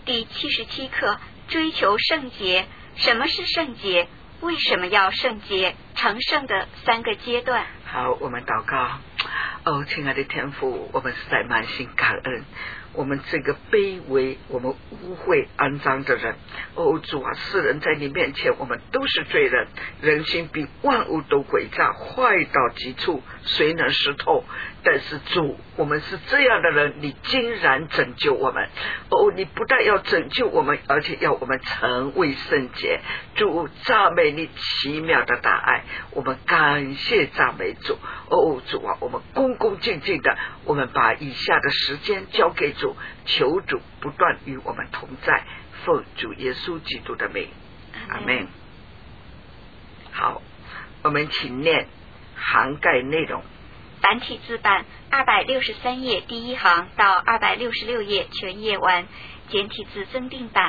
第77课，追求圣洁。什么是圣洁？为什么要圣洁？成圣的3个阶段。 好，我们祷告。亲爱的天父，我们实在满心感恩，我们这个卑微、我们污秽肮脏的人，主啊，世人在你面前我们都是罪人，人心比万物都诡诈，坏到极处，谁能识透？但是主，我们是这样的人，你竟然拯救我们。你不但要拯救我们，而且要我们成为圣洁。主，赞美你奇妙的大爱，我们感谢赞美主。主啊，我们恭恭敬敬的，我们把以下的时间交给主，求主不断与我们同在，奉主耶稣基督的名，阿们。好，我们请念涵盖内容。 繁体字版263页第1行到266页全页完，简体字增订版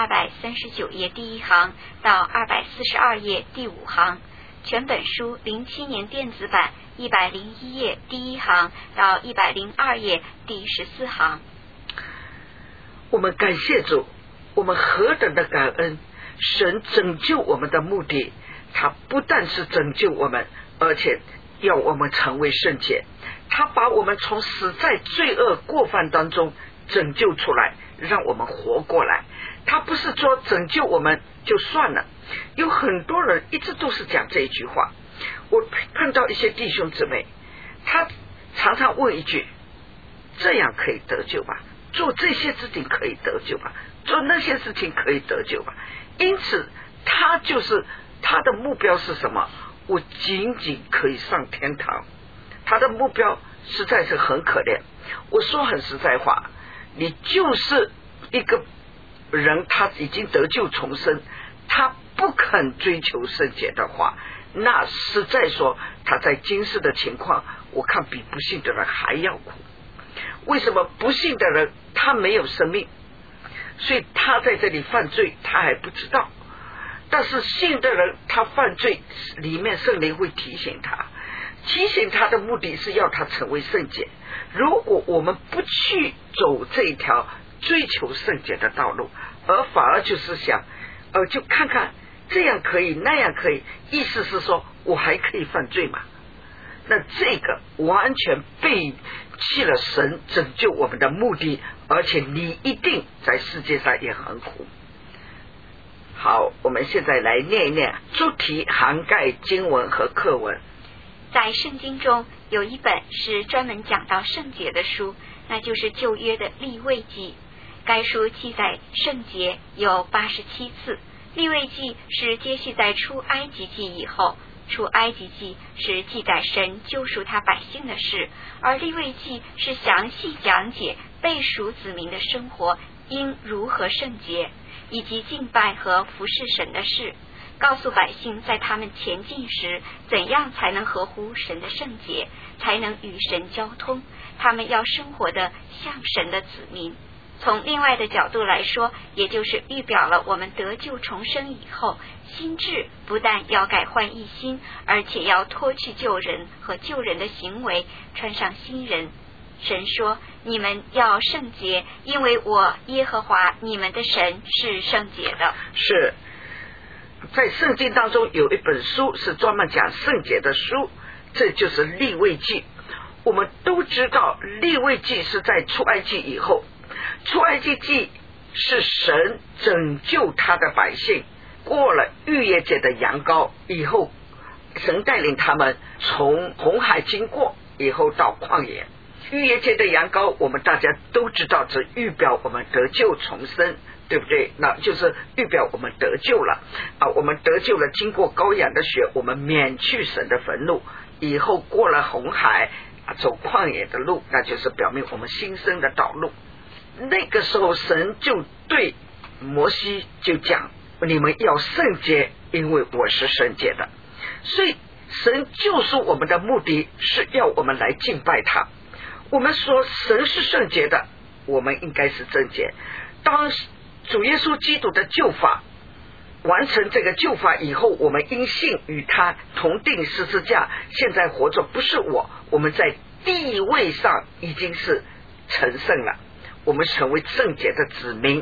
239页第1行到242页第5行，全本书07年电子版101页第1行到102页第14行。 我们感谢主，我们何等的感恩！神拯救我们的目的，他不但是拯救我们，而且要我们成为圣洁。他把我们从死在罪恶过犯当中拯救出来，让我们活过来。他不是说拯救我们就算了，有很多人一直都是讲这一句话。我碰到一些弟兄姊妹，他常常问一句：这样可以得救吧？做这些事情可以得救吧？做那些事情可以得救吧？因此他的目标是什么？我仅仅可以上天堂。他的目标实在是很可怜。我说很实在话，你就是一个人，他已经得救重生，他不肯追求圣洁的话，那实在说他在今世的情况，我看比不信的人还要苦。为什么？不信的人他没有生命，所以他在这里犯罪他还不知道，但是信的人他犯罪里面圣灵会提醒他的目的是要他成为圣洁。如果我们不去走这一条追求圣洁的道路，而反而就是想就看看这样可以那样可以，意思是说我还可以犯罪嘛？那这个完全背弃了神拯救我们的目的，而且你一定在世界上也很苦。好，我们现在来念一念主题涵盖经文和课文。 在圣经中有一本是专门讲到圣洁的书，那就是旧约的利未记。该书记载圣洁有87次。利未记是接续在出埃及记以后，出埃及记是记载神救赎他百姓的事，而利未记是详细讲解被赎子民的生活应如何圣洁，以及敬拜和服侍神的事，告诉百姓在他们前进时怎样才能合乎神的圣洁，才能与神交通，他们要生活的像神的子民。从另外的角度来说，也就是预表了我们得救重生以后，心智不但要改换一新，而且要脱去旧人和旧人的行为，穿上新人。神说，你们要圣洁，因为我耶和华你们的神是圣洁的。 是在圣经当中有一本书是专门讲圣洁的书，这就是利未记。我们都知道利未记是在出埃及以后，出埃及记是神拯救他的百姓过了逾越节的羊羔以后，神带领他们从红海经过以后到旷野。逾越节的羊羔我们大家都知道，这预表我们得救重生，对不对？那就是预表我们得救了我们得救了，经过羔羊的血，我们免去神的愤怒，以后过了红海走旷野的路，那就是表明我们新生的道路。那个时候神就对摩西就讲，你们要圣洁，因为我是圣洁的。所以神救赎我们的目的是要我们来敬拜他。我们说神是圣洁的，我们应该是圣洁。当主耶稣基督的救法完成这个救法以后，我们因信与他同定十字架，现在活着不是我们在地位上已经是成圣了，我们成为圣洁的子民。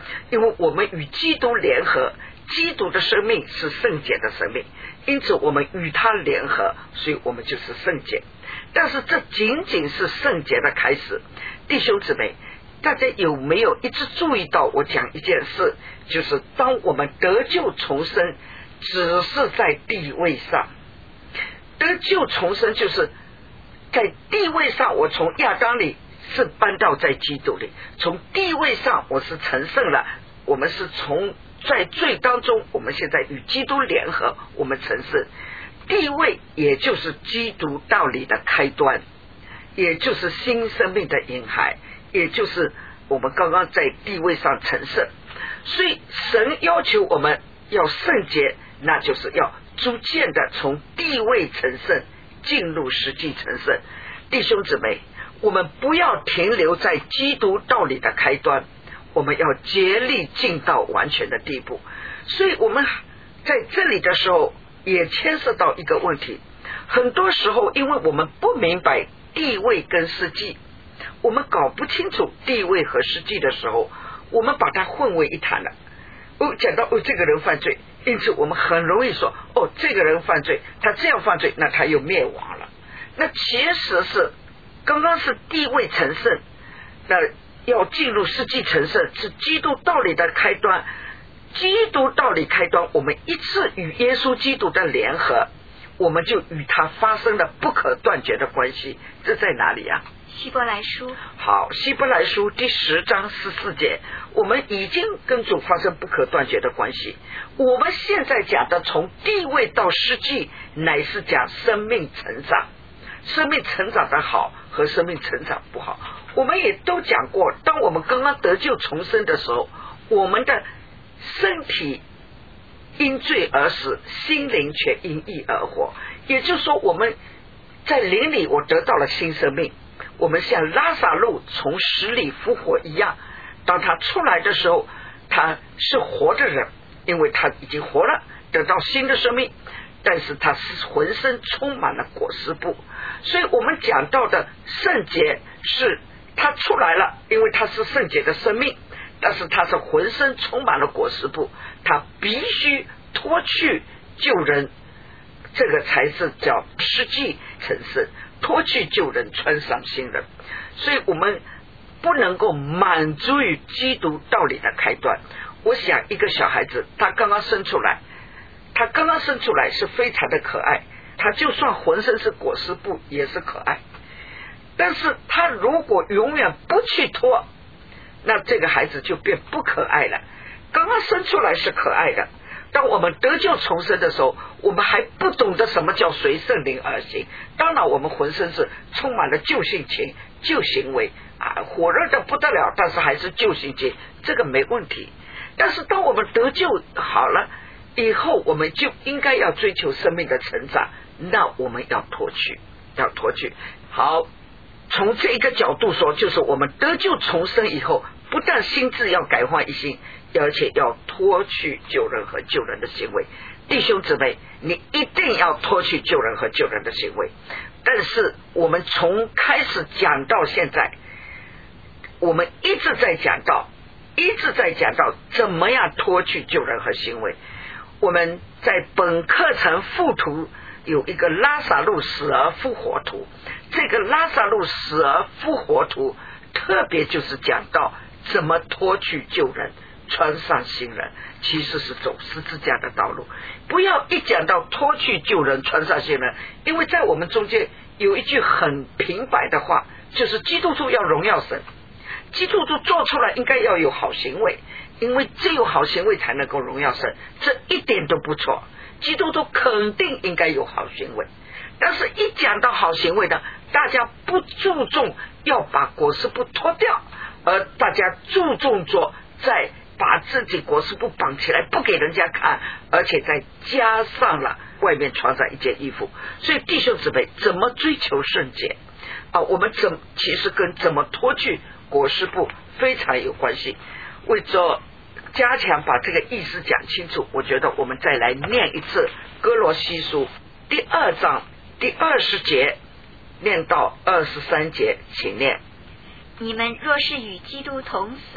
因为我们与基督联合，基督的生命是圣洁的生命，因此我们与他联合，所以我们就是圣洁。但是这仅仅是圣洁的开始。弟兄姊妹，大家有没有一直注意到我讲一件事，就是当我们得救重生只是在地位上，得救重生就是在地位上，我从亚当里是搬到在基督里，从地位上我是成圣了，我们是从在罪当中，我们现在与基督联合，我们成圣。地位也就是基督道理的开端，也就是新生命的婴孩，也就是我们刚刚在地位上成圣。所以神要求我们要圣洁，那就是要逐渐的从地位成圣进入实际成圣。弟兄姊妹，我们不要停留在基督道理的开端，我们要竭力进到完全的地步。所以我们在这里的时候也牵涉到一个问题，很多时候因为我们不明白地位跟实际，我们搞不清楚地位和实际的时候，我们把它混为一谈了。讲到这个人犯罪，因此我们很容易说这个人犯罪，他这样犯罪，那他又灭亡了。那其实是刚刚是地位成圣，那要进入实际成圣是基督道理的开端。基督道理开端，我们一次与耶稣基督的联合，我们就与他发生了不可断绝的关系。这在哪里啊？ 希伯来书。 好，希伯来书第10章14节，我们已经跟主发生不可断绝的关系。我们现在讲的从地位到实际，乃是讲生命成长，生命成长的好和生命成长不好。我们也都讲过，当我们刚刚得救重生的时候，我们的身体因罪而死，心灵却因义而活。也就是说，我们在灵里我得到了新生命，我们像拉撒路从死里复活一样，当他出来的时候，他是活的人，因为他已经活了，得到新的生命，但是他是浑身充满了裹尸布。所以我们讲到的圣洁是他出来了，因为他是圣洁的生命，但是他是浑身充满了裹尸布，他必须脱去旧人，这个才是叫实际成圣，脱去旧人穿上新人。所以我们不能够满足于基督道理的开端。我想一个小孩子，他刚刚生出来是非常的可爱，他就算浑身是裹尸布也是可爱，但是他如果永远不去脱，那这个孩子就变不可爱了。刚刚生出来是可爱的，当我们得救重生的时候，我们还不懂得什么叫随圣灵而行。当然我们浑身是充满了旧性情、旧行为火热的不得了，但是还是旧性情，这个没问题。但是当我们得救好了以后，我们就应该要追求生命的成长，那我们要脱去。好，从这一个角度说，就是我们得救重生以后，不但心智要改换一新，而且要脱去旧人和旧人的行为。弟兄姊妹，你一定要脱去旧人和旧人的行为。但是我们从开始讲到现在，我们一直在讲到怎么样脱去旧人和行为。我们在本课程附图有一个拉撒路死而复活图，这个拉撒路死而复活图特别就是讲到怎么脱去旧人穿上新人，其实是走十字架的道路。不要一讲到脱去旧人穿上新人，因为在我们中间有一句很平白的话，就是基督徒要荣耀神，基督徒做出来应该要有好行为，因为只有好行为才能够荣耀神，这一点都不错，基督徒肯定应该有好行为。但是一讲到好行为的，大家不注重要把裹尸布脱掉，而大家注重做在把自己裹尸布绑起来不给人家看，而且再加上了外面穿上一件衣服。所以弟兄姊妹，怎么追求圣洁我们其实跟怎么脱去裹尸布非常有关系。为着加强把这个意思讲清楚，我觉得我们再来念一次哥罗西书第2章第20节念到23节，请念。 你们若是与基督同死，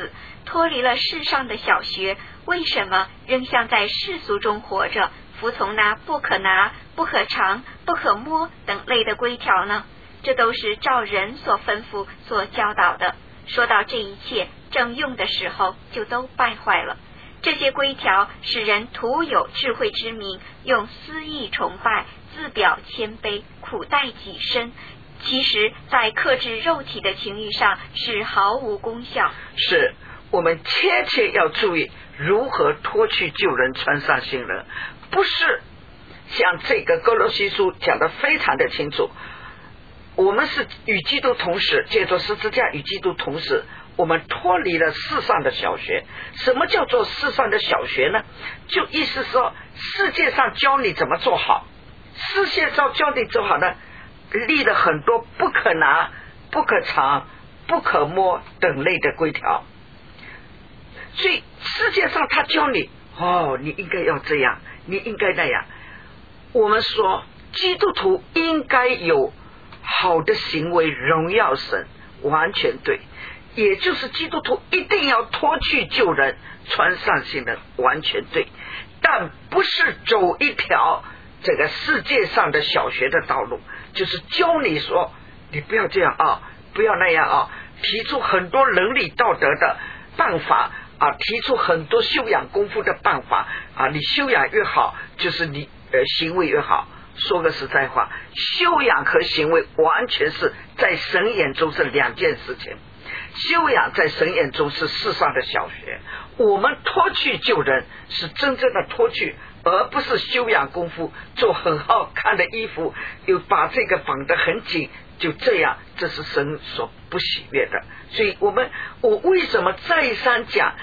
脱离了世上的小学，为什么仍像在世俗中活着，服从那不可拿、不可尝、不可摸等类的规条呢？这都是照人所吩咐、所教导的。说到这一切正用的时候，就都败坏了。这些规条使人徒有智慧之名，用私意崇拜，自表谦卑，苦待己身，其实在克制肉体的情欲上是毫无功效。 是我们切切要注意如何脱去旧人，穿上新人，不是像这个哥罗西书讲得非常的清楚，我们是与基督同时，借着十字架与基督同时，我们脱离了世上的小学。什么叫做世上的小学呢？就意思说世界上教你怎么做好，世界上教你做好呢，立了很多不可拿、不可尝、不可摸等类的规条。所以世界上他教你你应该要这样，你应该那样。我们说基督徒应该有好的行为荣耀神，完全对，也就是基督徒一定要脱去旧人，穿上新人，完全对，但不是走一条这个世界上的小学的道路，就是教你说你不要这样不要那样提出很多伦理道德的办法提出很多修养功夫的办法你修养越好，就是你行为越好。说个实在话，修养和行为完全是在神眼中是两件事情。修养在神眼中是世上的小学，我们脱去旧人是真正的脱去，而不是修养功夫，做很好看的衣服，又把这个绑得很紧，就这样，这是神所不喜悦的。所以我为什么再三讲，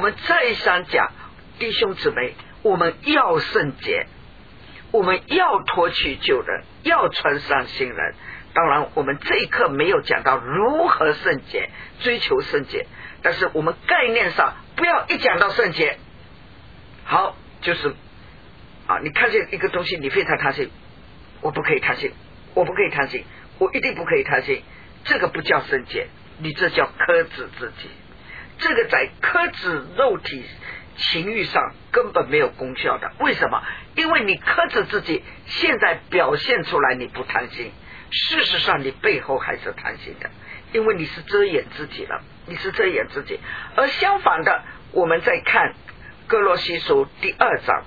弟兄姊妹，我们要圣洁，我们要脱去旧人，要穿上新人。当然我们这一课没有讲到如何圣洁，追求圣洁，但是我们概念上不要一讲到圣洁好就是你看见一个东西你非常贪心，我不可以贪心，我一定不可以贪心，这个不叫圣洁，你这叫克制自己，这个在克制肉体情欲上根本没有功效的。为什么？因为你克制自己，现在表现出来你不贪心，事实上你背后还是贪心的，因为你是遮掩自己了，而相反的，我们再看哥罗西书第2章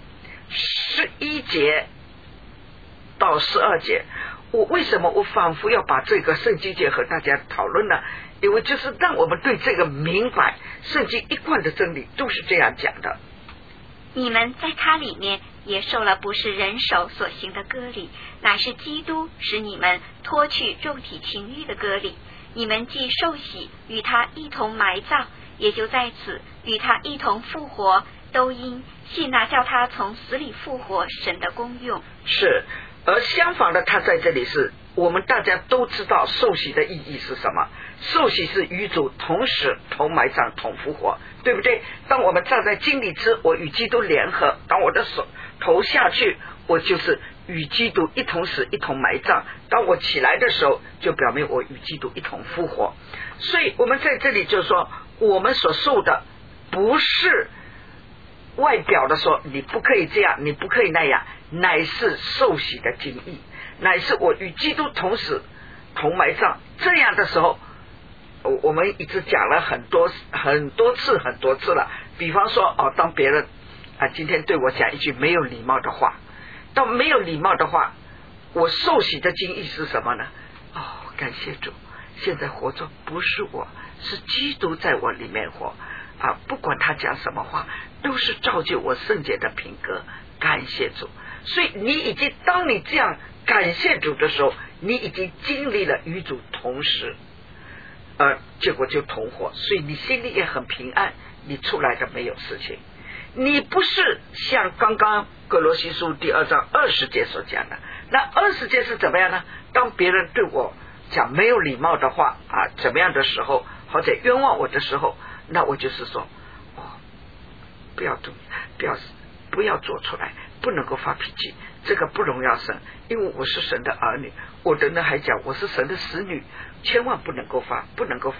11节到12节，为什么我反复要把这个圣经节和大家讨论呢？因为就是让我们对这个明白，圣经一贯的真理都是这样讲的。 你们在他里面也受了不是人手所行的割礼，乃是基督使你们脱去肉体情欲的割礼。你们既受洗，与他一同埋葬，也就在此与他一同复活，都因信那叫他从死里复活神的功用。 是，而相反的，他在这里是我们大家都知道受洗的意义是什么？受洗是与主同死、同埋葬、同复活，对不对？当我们站在井里之，我与基督联合，当我的手头下去，我就是与基督一同死、一同埋葬，当我起来的时候，就表明我与基督一同复活。所以我们在这里就说，我们所受的不是外表的说你不可以这样，你不可以那样，乃是受洗的经义，乃是我与基督同死同埋葬。这样的时候，我们一直讲了很多次了。比方说当别人今天对我讲一句没有礼貌的话，当没有礼貌的话，我受洗的经义是什么呢？感谢主，现在活着不是我，是基督在我里面活不管他讲什么话，都是造就我圣洁的品格，感谢主。所以当你这样感谢主的时候，你已经经历了与主同时，结果就同活，所以你心里也很平安，你出来的没有事情。你不是像刚刚哥罗西书第2章20节所讲的，那20节是怎么样呢？当别人对我讲没有礼貌的话怎么样的时候，或者冤枉我的时候，那我就是说不要做出来，不能够发脾气，这个不荣耀神，因为我是神的儿女。我的人还讲我是神的使女，千万不能够发，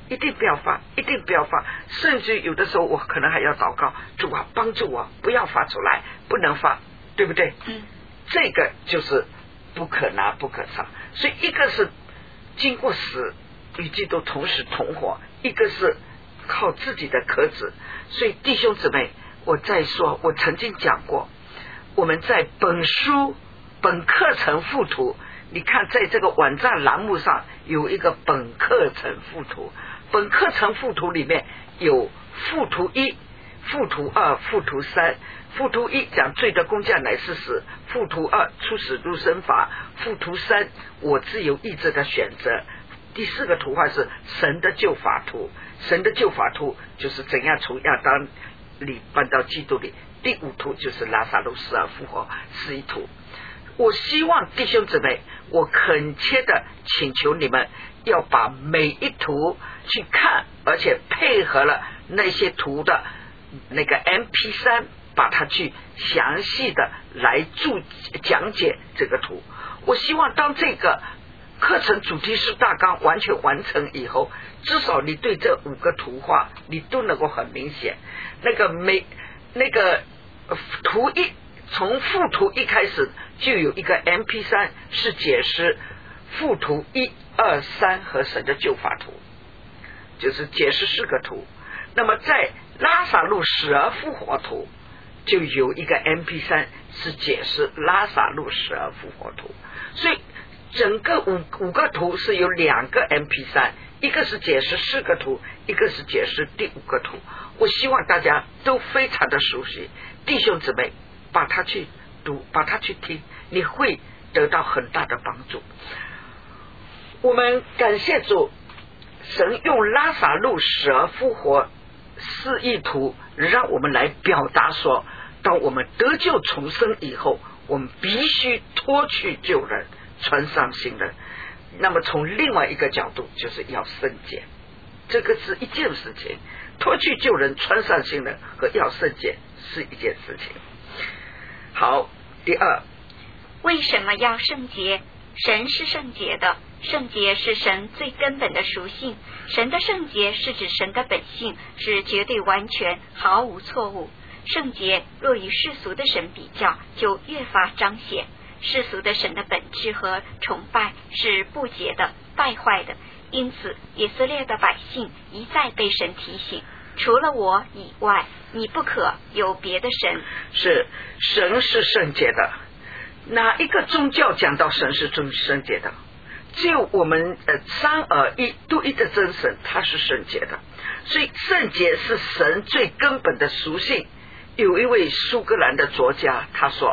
一定不要发，一定不要发，甚至有的时候我可能还要祷告，主啊帮助我不要发出来，不能发，对不对？这个就是不可拿不可藏。所以一个是经过死与基督同时同活，一个是靠自己的壳子。所以弟兄姊妹，我再说，我曾经讲过，我们在本课程附图，你看在这个网站栏目上有一个本课程附图，本课程附图里面有附图1、附图2、附图3。附图1讲罪的工价乃是死，附图2出死入生法，附图3我自由意志的选择。第4个图画是神的救法图，神的救法图就是怎样从亚当里搬到基督里。第5图就是拉撒路死而复活是一图。我希望弟兄姊妹，我恳切的请求你们要把每一图去看，而且配合了那些图的那个 MP3，把它去详细的来讲解这个图。我希望当这个课程主题式大纲完全完成以后，至少你对这5个图画你都能够很明显。那个图1从附图1开始就有一个 MP3 是解释附图1、2、3和神的救法图，就是解释4个图。那么在拉撒路死而复活图就有一个 MP3 是解释拉撒路死而复活图。所以整个五个图是有2个 MP3， 一个是解释4个图，一个是解释第5个图。我希望大家都非常的熟悉，弟兄姊妹把它去读，把它去听，你会得到很大的帮助。我们感谢主，神用拉撒路死而复活是意图让我们来表达说，当我们得救重生以后，我们必须脱去旧人，穿上新人。那么从另外一个角度，就是要圣洁，这个是一件事情，脱去旧人穿上新人和要圣洁是一件事情。好，第2， 为什么要圣洁？神是圣洁的，圣洁是神最根本的属性。神的圣洁是指神的本性是绝对完全，毫无错误。圣洁若与世俗的神比较，就越发彰显。世俗的神的本质和崇拜是不洁的、败坏的，因此以色列的百姓一再被神提醒，除了我以外，你不可有别的神。 神是圣洁的。哪一个宗教讲到神是圣洁的？只有我们三而一独一的真神，他是圣洁的。所以圣洁是神最根本的属性。有一位苏格兰的作家他说，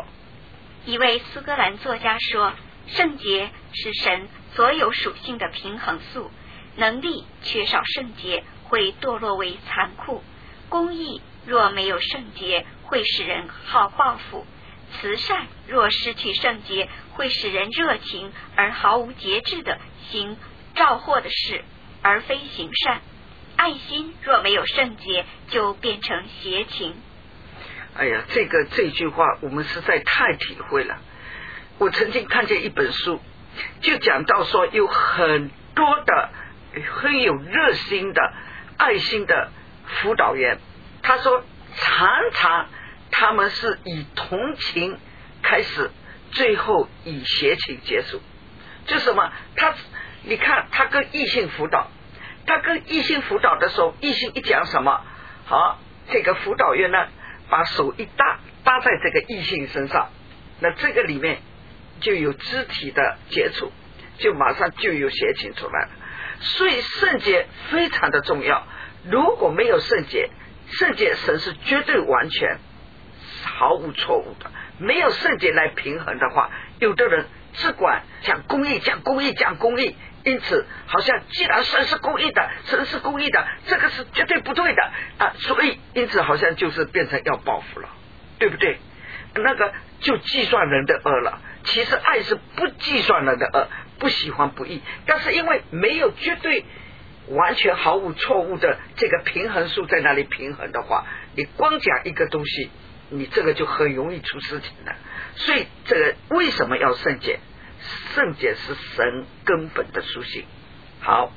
圣洁是神所有属性的平衡素，能力缺少圣洁会堕落为残酷，公义若没有圣洁会使人好报复，慈善若失去圣洁会使人热情而毫无节制的行照祸的事，而非行善，爱心若没有圣洁就变成邪情。 哎呀，这句话我们实在太体会了。我曾经看见一本书，就讲到说有很多的很有热心的爱心的辅导员，他说常常他们是以同情开始，最后以邪情结束。就什么？你看他跟异性辅导的时候，异性一讲什么，好，这个辅导员呢把手一搭在这个异性身上，那这个里面就有肢体的接触，就马上就有邪情出来了。所以圣洁非常的重要。如果没有圣洁神是绝对完全毫无错误的。没有圣洁来平衡的话，有的人只管讲公义，因此好像既然神是公义的，这个是绝对不对的啊，所以因此好像就是变成要报复了，对不对？那个就计算人的恶了。其实爱是不计算人的恶，不喜欢不义，但是因为没有绝对完全毫无错误的这个平衡数在那里平衡的话，你光讲一个东西，你这个就很容易出事情了。所以这个为什么要圣洁？圣洁是神根本的属性。好，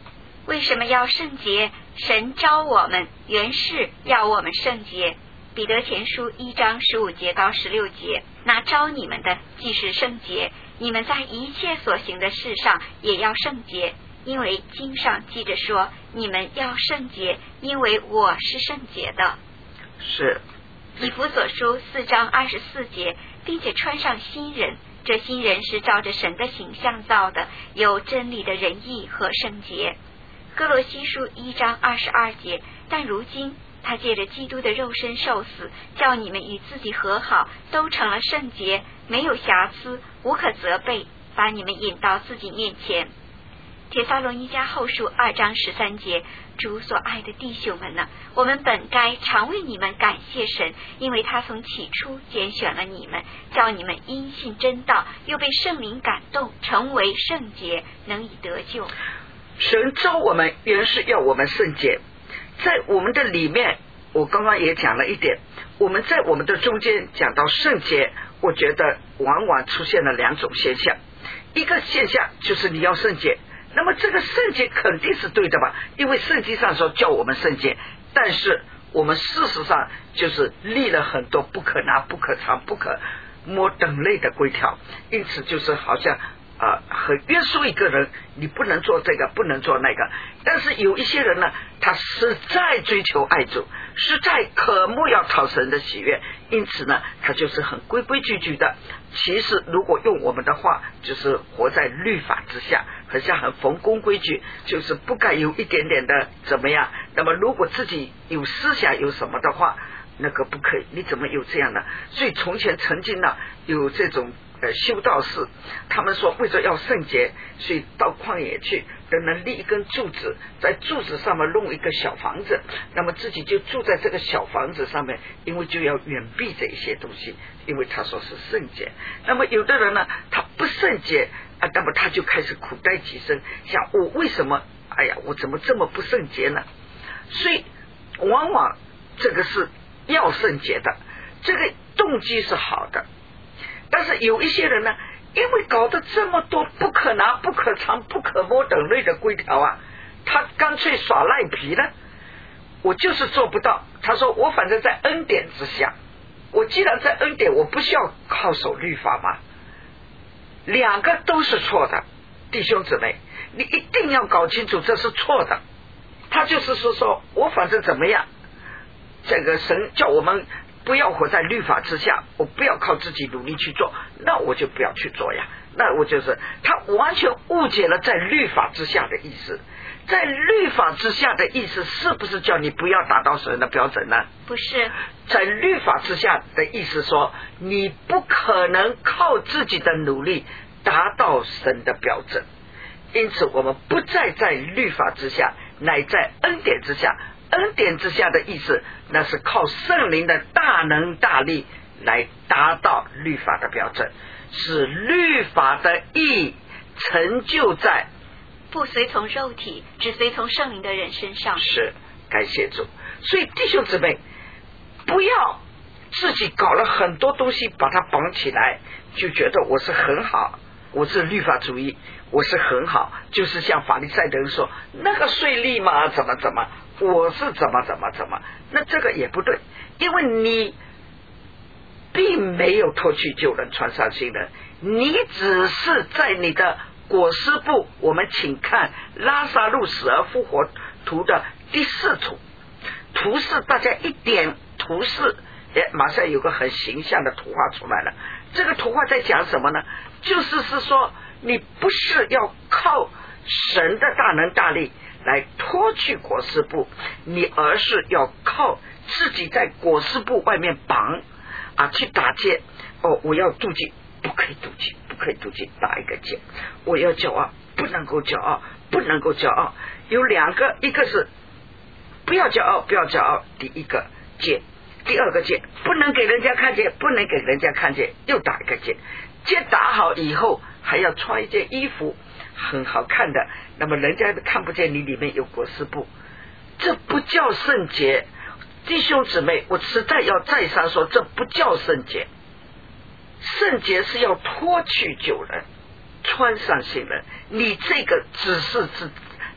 为什么要圣洁？神召我们，原是要我们圣洁。彼得前书1章15节到16节，那召你们的既是圣洁，你们在一切所行的事上也要圣洁，因为经上记着说，你们要圣洁，因为我是圣洁的。 是以弗所书4章24节，并且穿上新人，这新人是照着神的形象造的，有真理的仁义和圣洁。哥罗西书1章22节，但如今他借着基督的肉身受死，叫你们与自己和好，都成了圣洁，没有瑕疵，无可责备，把你们引到自己面前。帖撒罗尼迦后书2章13节，主所爱的弟兄们呢，我们本该常为你们感谢神，因为他从起初拣选了你们，叫你们因信真道，又被圣灵感动，成为圣洁，能以得救。 神召我们原是要我们圣洁，在我们的里面，我刚刚也讲了一点，我们在我们的中间讲到圣洁，我觉得往往出现了2种现象。一个现象就是你要圣洁，那么这个圣洁肯定是对的吧，因为圣经上说叫我们圣洁，但是我们事实上就是立了很多不可拿、不可藏、不可摸等类的规条，因此就是好像很约束一个人，你不能做这个，不能做那个。但是有一些人呢，他实在追求爱主，实在渴慕要讨神的喜悦，因此呢，他就是很规规矩矩的。其实如果用我们的话，就是活在律法之下，好像很逢公规矩，就是不该有一点点的怎么样。那么如果自己有思想有什么的话，那个不可以，你怎么有这样呢？所以从前曾经呢，有这种修道士，他们说为了要圣洁，所以到旷野去，等人立一根柱子，在柱子上面弄一个小房子，那么自己就住在这个小房子上面，因为就要远避这一些东西，因为他说是圣洁。那么有的人呢，他不圣洁那么他就开始苦待己身，想我为什么我怎么这么不圣洁呢？所以往往这个是要圣洁的，这个动机是好的，但是有一些人呢，因为搞得这么多不可拿、不可藏、不可摸等类的规条他干脆耍赖皮了，我就是做不到。他说我反正在恩典之下，我既然在恩典，我不需要靠守律法嘛。2个都是错的，弟兄姊妹，你一定要搞清楚这是错的。他就是说我反正怎么样，这个神叫我们不要活在律法之下，我不要靠自己努力去做，那我就不要去做呀。那我就是他完全误解了在律法之下的意思。在律法之下的意思是不是叫你不要达到神的标准呢？ 不是， 在律法之下的意思说，你不可能靠自己的努力达到神的标准，因此我们不再在律法之下，乃在恩典之下。恩典之下的意思，那是靠圣灵的大能大力来达到律法的标准，使律法的义成就在不随从肉体，只随从圣灵的人身上。 是，感谢主。所以弟兄姊妹，不要自己搞了很多东西把它绑起来，就觉得我是很好，我是律法主义，我是很好，就是像法利赛人说那个税吏嘛怎么怎么，我是怎么怎么怎么，那这个也不对，因为你并没有脱去旧人穿上新人，你只是在你的裹尸布，我们请看拉撒路死而复活图的第4图，图示大家一点图示，马上有个很形象的图画出来了。这个图画在讲什么呢？就是说你不是要靠神的大能大力来脱去裹尸布，你而是要靠自己在裹尸布外面绑去打结。我要妒忌，不可以妒忌，不可以妒忌，打一个结。我要骄傲，不能够骄傲，不能够骄傲。有2个，一个是不要骄傲，不要骄傲，第一个戒。第2个戒，不能给人家看见，不能给人家看见，又打一个戒。戒打好以后，还要穿一件衣服很好看的，那么人家看不见你里面有裹尸布，这不叫圣洁。弟兄姊妹，我实在要再三说，这不叫圣洁。圣洁是要脱去旧人，穿上新人。你这个只是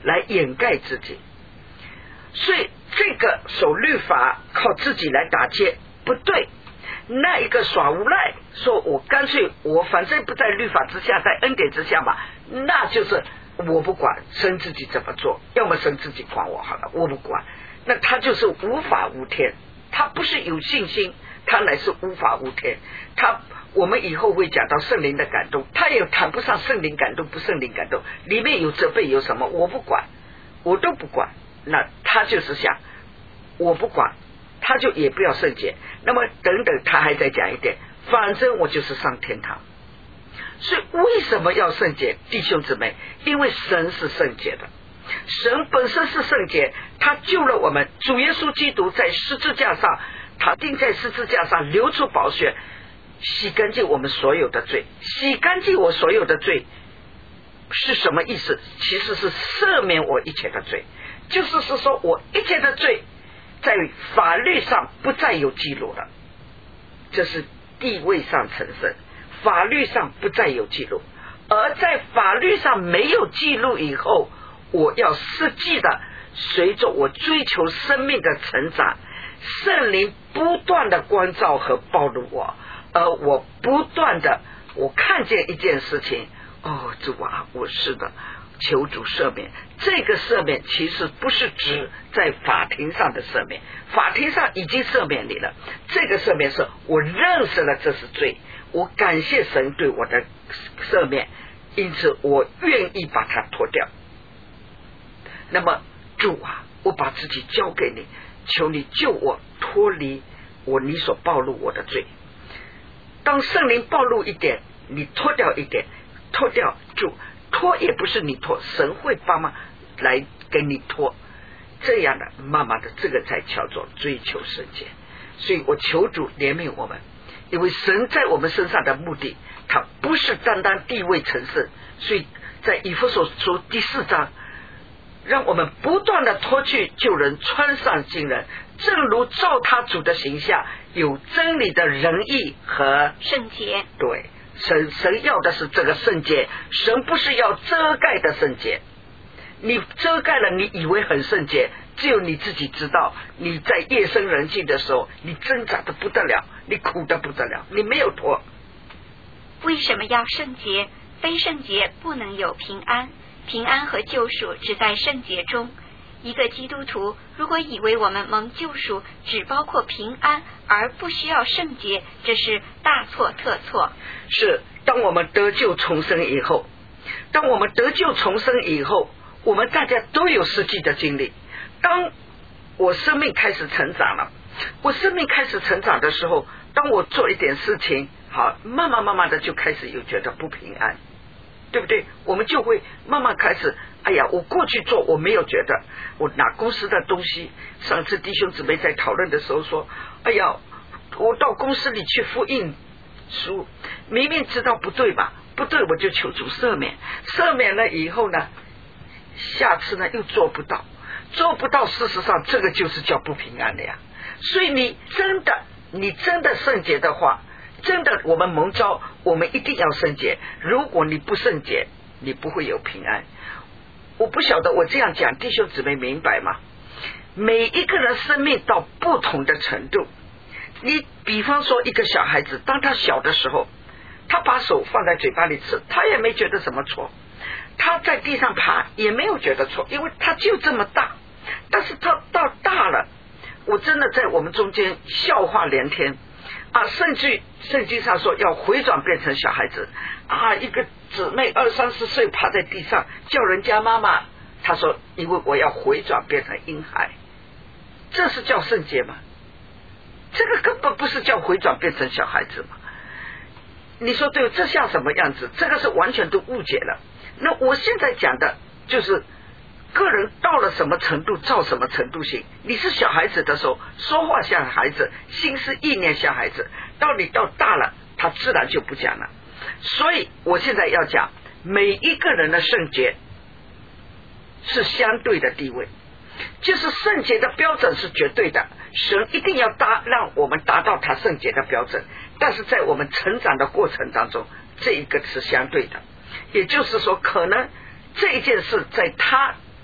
来掩盖自己。所以这个守律法靠自己来打劫不对，那一个耍无赖说我干脆我反正不在律法之下，在恩典之下嘛，那就是我不管神自己怎么做，要么神自己管我好了，我不管，那他就是无法无天，他不是有信心，他乃是无法无天。我们以后会讲到圣灵的感动，他也谈不上圣灵感动不圣灵感动，里面有责备有什么我不管，我都不管，那他就是想我不管，他就也不要圣洁。那么等等他还再讲一点，反正我就是上天堂。所以为什么要圣洁？弟兄姊妹，因为神是圣洁的，神本身是圣洁，他救了我们。主耶稣基督在十字架上，他钉在十字架上流出宝血，洗干净我们所有的罪。洗干净我所有的罪是什么意思？其实是赦免我一切的罪，就是说我一切的罪在法律上不再有记录了，这是地位上成圣，法律上不再有记录。而在法律上没有记录以后，我要实际的随着我追求生命的成长，圣灵不断的关照和暴露我，而我不断的我看见一件事情，主啊，我是的，求主赦免。这个赦免其实不是指在法庭上的赦免，法庭上已经赦免你了，这个赦免是我认识了这是罪，我感谢神对我的赦免，因此我愿意把它脱掉。那么主啊，我把自己交给你，求你救我脱离你所暴露我的罪。当圣灵暴露一点，你脱掉一点，脱掉，主脱也不是你脱，神会帮忙来给你脱，这样的慢慢的这个才叫做追求圣洁。所以我求主怜悯我们，因为神在我们身上的目的，他不是单单地位成圣。所以在以弗所书第4章，让我们不断的脱去旧人，穿上新人，正如照他主的形象，有真理的仁义和圣洁。 对，神要的是这个圣洁，神不是要遮盖的圣洁。你遮盖了，你以为很圣洁，只有你自己知道。你在夜深人静的时候，你挣扎的不得了，你苦的不得了，你没有脱。 为什么要圣洁？非圣洁不能有平安，平安和救赎只在圣洁中。一个基督徒如果以为我们蒙救赎只包括平安而不需要圣洁，这是大错特错。 是，当我们得救重生以后，我们大家都有实际的经历。当我生命开始成长了，的时候，当我做一点事情，好，慢慢的就开始有觉得不平安，对不对？我们就会慢慢开始，哎呀，我过去做我没有觉得，我拿公司的东西，上次弟兄姊妹在讨论的时候说，哎呀，我到公司里去复印书，明明知道不对吧，不对，我就求主赦免，赦免了以后呢，下次呢又做不到，事实上这个就是叫不平安的呀。所以你真的圣洁的话，真的我们蒙召，我们一定要圣洁。如果你不圣洁，你不会有平安。我不晓得我这样讲弟兄姊妹明白吗？每一个人生命到不同的程度，你比方说一个小孩子，当他小的时候，他把手放在嘴巴里吃，他也没觉得什么错，他在地上爬也没有觉得错，因为他就这么大。但是他到大了，我真的在我们中间笑话连天啊，甚至圣经上说要回转变成小孩子啊，一个姊妹20-30岁爬在地上叫人家妈妈，她说因为我要回转变成婴孩，这是叫圣洁吗？这个根本不是叫回转变成小孩子嘛。你说对，这像什么样子？这个是完全都误解了。那我现在讲的就是个人到了什么程度照什么程度行。你是小孩子的时候说话像孩子，心思意念像孩子，到你到大了他自然就不讲了。所以我现在要讲每一个人的圣洁是相对的地位，就是圣洁的标准是绝对的，神一定要让我们达到他圣洁的标准，但是在我们成长的过程当中，这一个是相对的。也就是说可能这一件事在他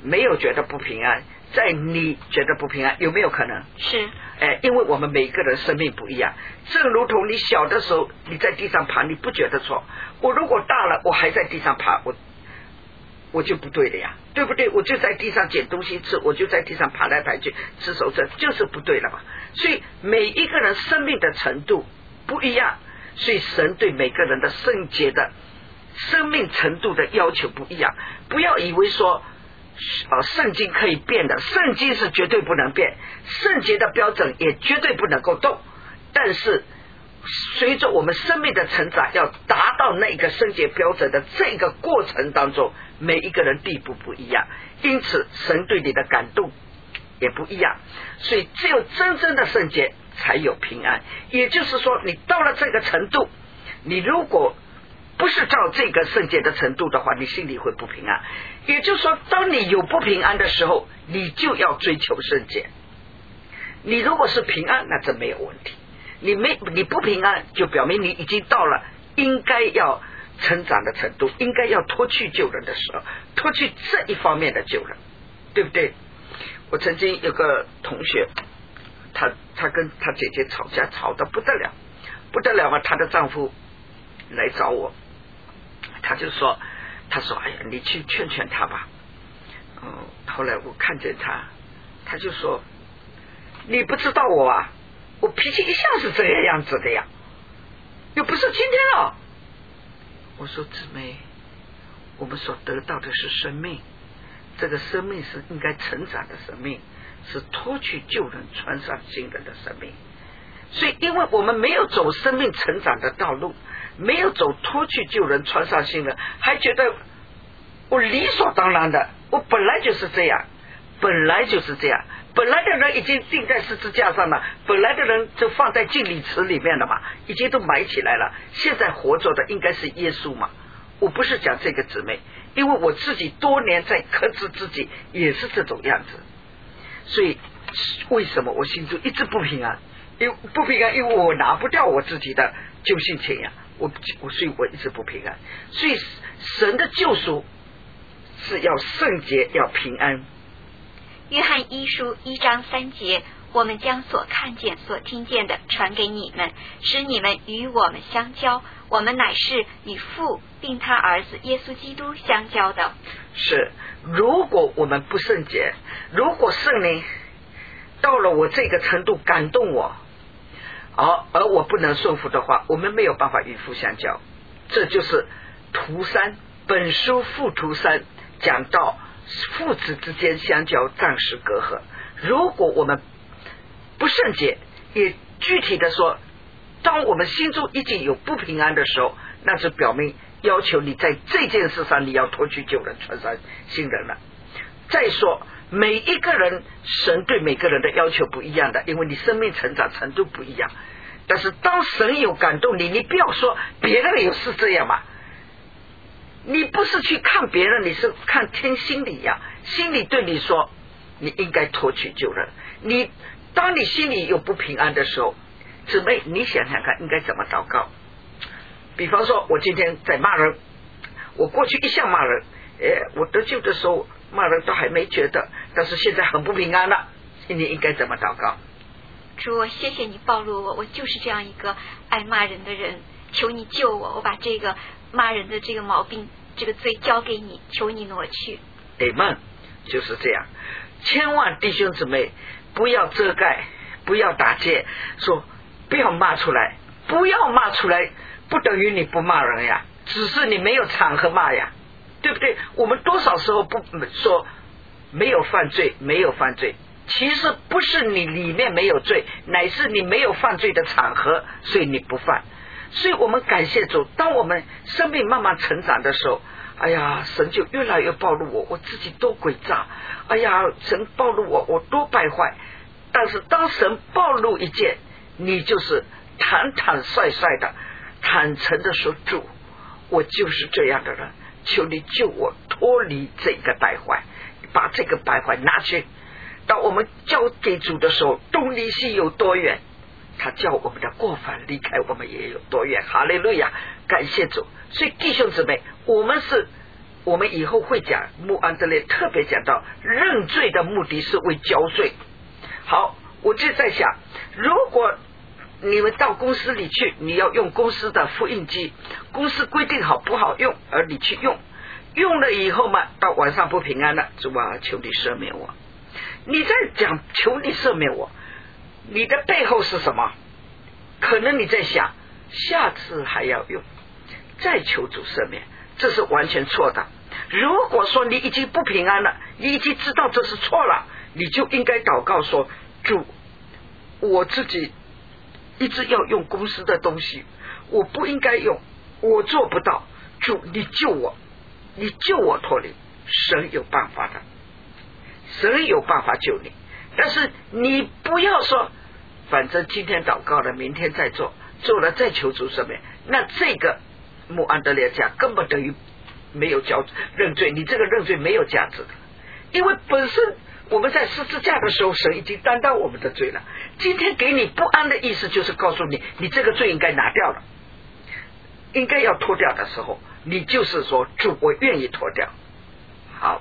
没有觉得不平安，在你觉得不平安，有没有可能？ 是。 因为我们每个人生命不一样，正如同你小的时候你在地上爬，你不觉得错，我如果大了我还在地上爬，我就不对了呀，对不对？我就在地上捡东西吃，我就在地上爬来爬去吃手这就是不对了嘛。所以每一个人生命的程度不一样，所以神对每个人的圣洁的生命程度的要求不一样。不要以为说圣经可以变的，圣经是绝对不能变，圣洁的标准也绝对不能够动，但是随着我们生命的成长，要达到那个圣洁标准的这个过程当中，每一个人地步不一样，因此神对你的感动也不一样。所以只有真正的圣洁才有平安。也就是说你到了这个程度，你如果不是照这个圣洁的程度的话，你心里会不平安。也就是说当你有不平安的时候，你就要追求圣洁。你如果是平安，那这没有问题。你不平安，就表明你已经到了应该要成长的程度，应该要脱去旧人的时候，脱去这一方面的旧人，对不对？我曾经有个同学，他跟他姐姐吵架，吵得不得了嘛，她的丈夫来找我，他说哎呀，你去劝劝他吧。后来我看见他就说，你不知道我啊，我脾气一向是这个样子的呀，又不是今天了。我说姊妹，我们所得到的是生命，这个生命是应该成长的生命，是脱去旧人穿上新人的生命。所以因为我们没有走生命成长的道路，没有走脱去旧人穿上新人，还觉得我理所当然的，我本来就是这样，本来的人已经钉在十字架上了，本来的人就放在敬礼池里面了嘛，已经都埋起来了，现在活着的应该是耶稣嘛。我不是讲这个姊妹，因为我自己多年在克制自己也是这种样子。所以为什么我心中一直不平安？因为我拿不掉我自己的救性情呀，所以我一直不平安。所以神的救赎是要圣洁，要平安。 约翰一书1章3节，我们将所看见所听见的传给你们，使你们与我们相交，我们乃是与父并他儿子耶稣基督相交的。 是，如果我们不圣洁，如果圣灵到了我这个程度感动我，而我不能顺服的话，我们没有办法与父相交。这就是图3本书附图3讲到父子之间相交暂时隔阂。如果我们不圣洁，也具体的说，当我们心中已经有不平安的时候，那就表明要求你在这件事上你要脱去旧人穿上新人了。再说每一个人，神对每个人的要求不一样的，因为你生命成长程度不一样。但是当神有感动你，你不要说别人也是这样嘛，你不是去看别人，你是看听心里呀，心里对你说你应该脱去旧人。当你心里有不平安的时候，姊妹你想想看应该怎么祷告。比方说我今天在骂人，我过去一向骂人，我得救的时候骂人都还没觉得，但是现在很不平安了，你应该怎么祷告？ 主，我谢谢你暴露我就是这样一个爱骂人的人，求你救我，我把这个骂人的这个毛病这个罪交给你，求你挪去。 Amen，就是这样。千万弟兄姊妹不要遮盖，不要打结，说不要骂出来，不要骂出来不等于你不骂人呀，只是你没有场合骂呀，对不对？我们多少时候不说没有犯罪，其实不是你里面没有罪，乃是你没有犯罪的场合，所以你不犯。所以我们感谢主，当我们生命慢慢成长的时候，哎呀，神就越来越暴露我自己多诡诈，哎呀，神暴露我多败坏。但是当神暴露一件，你就是坦坦率率的坦诚的说，主，我就是这样的人，求你救我脱离这个败坏，把这个败坏拿去。当我们交给主的时候，东离西有多远，他叫我们的过犯离开我们也有多远。哈利路亚，感谢主。所以弟兄姊妹，我们是我们以后会讲，穆安德烈特别讲到认罪的目的是为交税。好，我就在想，如果你们到公司里去，你要用公司的复印机，公司规定好不好用，而你去用了以后嘛，到晚上不平安了，主啊，求你赦免我。你在讲求你赦免我，你的背后是什么？可能你在想下次还要用，再求主赦免，这是完全错的。如果说你已经不平安了，你已经知道这是错了，你就应该祷告说，主，我自己一直要用公司的东西，我不应该用，我做不到，主你救我，你救我脱离。神有办法的，神有办法救你，但是你不要说反正今天祷告了，明天再做，做了再求主赦免。那这个穆安德烈讲根本等于没有认罪，你这个认罪没有价值的，因为本身我们在十字架的时候，神已经担当我们的罪了。今天给你不安的意思，就是告诉你，你这个罪应该拿掉了，应该要脱掉的时候，你就是说，主，我愿意脱掉。好，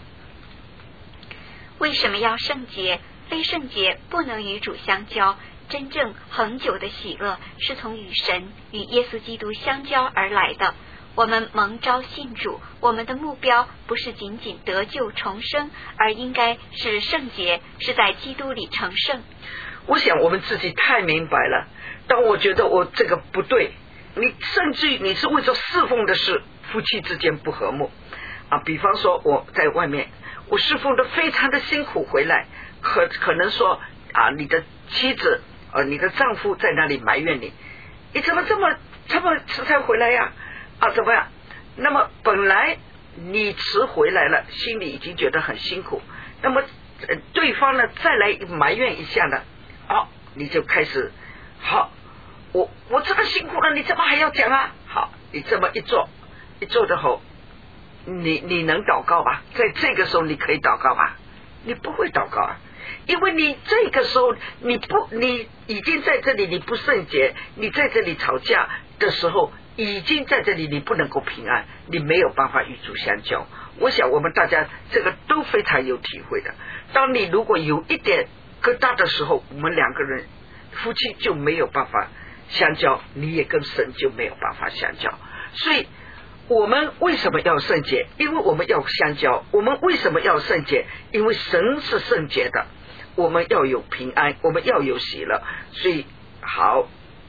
为什么要圣洁？非圣洁不能与主相交。真正恒久的喜乐是从与神、与耶稣基督相交而来的。我们蒙召信主，我们的目标不是仅仅得救重生，而应该是圣洁，是在基督里成圣。 我想我们自己太明白了，当我觉得我这个不对，你甚至于你是为着侍奉的事，夫妻之间不和睦啊。比方说我在外面，我侍奉的非常的辛苦，回来可能说啊，你的妻子你的丈夫在那里埋怨你，你怎么这么迟才回来呀？啊，怎么样？那么本来你迟回来了，心里已经觉得很辛苦，那么对方呢再来埋怨一下呢，你就开始好，我这么辛苦了，你怎么还要讲啊？好，你这么一做的后，你能祷告吧？在这个时候你可以祷告吧？你不会祷告啊，因为你这个时候你已经在这里，你不圣洁，你在这里吵架的时候，已经在这里你不能够平安，你没有办法与主相交。我想我们大家这个都非常有体会的。当你如果有一点疙瘩的时候，我们两个人夫妻就没有办法相交，你也跟神就没有办法相交。所以我们为什么要圣洁？因为我们要相交。我们为什么要圣洁？因为神是圣洁的，我们要有平安，我们要有喜乐。所以好，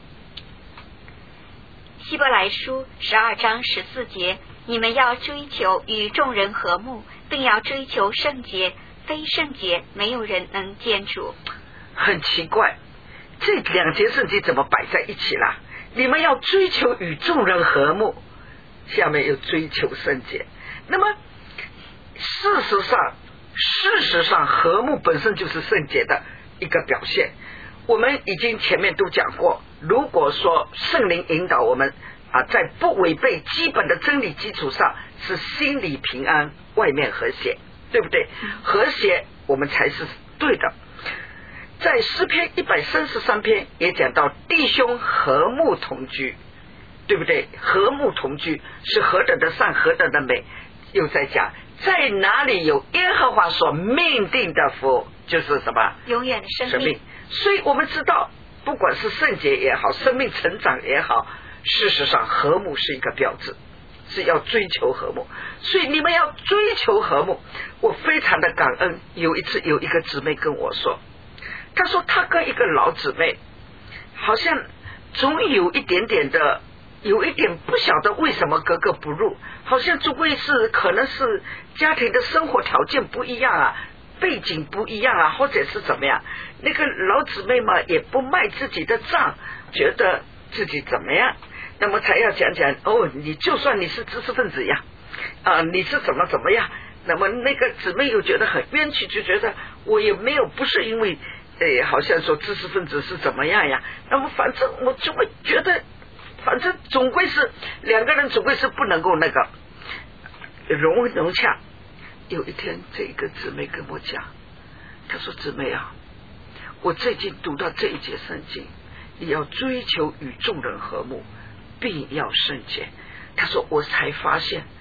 希伯来书12章14节，你们要追求与众人和睦，并要追求圣洁，非圣洁没有人能见主。 很奇怪，这两节圣经怎么摆在一起啦？你们要追求与众人和睦，下面又追求圣洁。那么事实上和睦本身就是圣洁的一个表现。我们已经前面都讲过，如果说圣灵引导我们在不违背基本的真理基础上，是心里平安，外面和谐，对不对？和谐我们才是对的。在诗篇133篇也讲到弟兄和睦同居，对不对？和睦同居是何等的善，何等的美。又在讲在哪里有耶和华所命定的福，就是什么？ 永远的生命。 所以我们知道，不管是圣洁也好，生命成长也好，事实上和睦是一个标志，是要追求和睦。所以你们要追求和睦。我非常的感恩，有一次有一个姊妹跟我说，她说她跟一个老姊妹好像总有一点不晓得为什么格格不入，好像诸位是可能是家庭的生活条件不一样啊，背景不一样啊，或者是怎么样。那个老姊妹嘛也不卖自己的账，觉得自己怎么样，那么才要讲你就算你是知识分子呀你是怎么样。那么那个姊妹又觉得很冤屈，就觉得我也没有不是因为好像说知识分子是怎么样呀，那么反正我就会觉得反正总归是两个人总归是不能够那个融洽。有一天这个姊妹跟我讲，她说姊妹啊，我最近读到这一节圣经，你要追求与众人和睦，并要圣洁。她说我才发现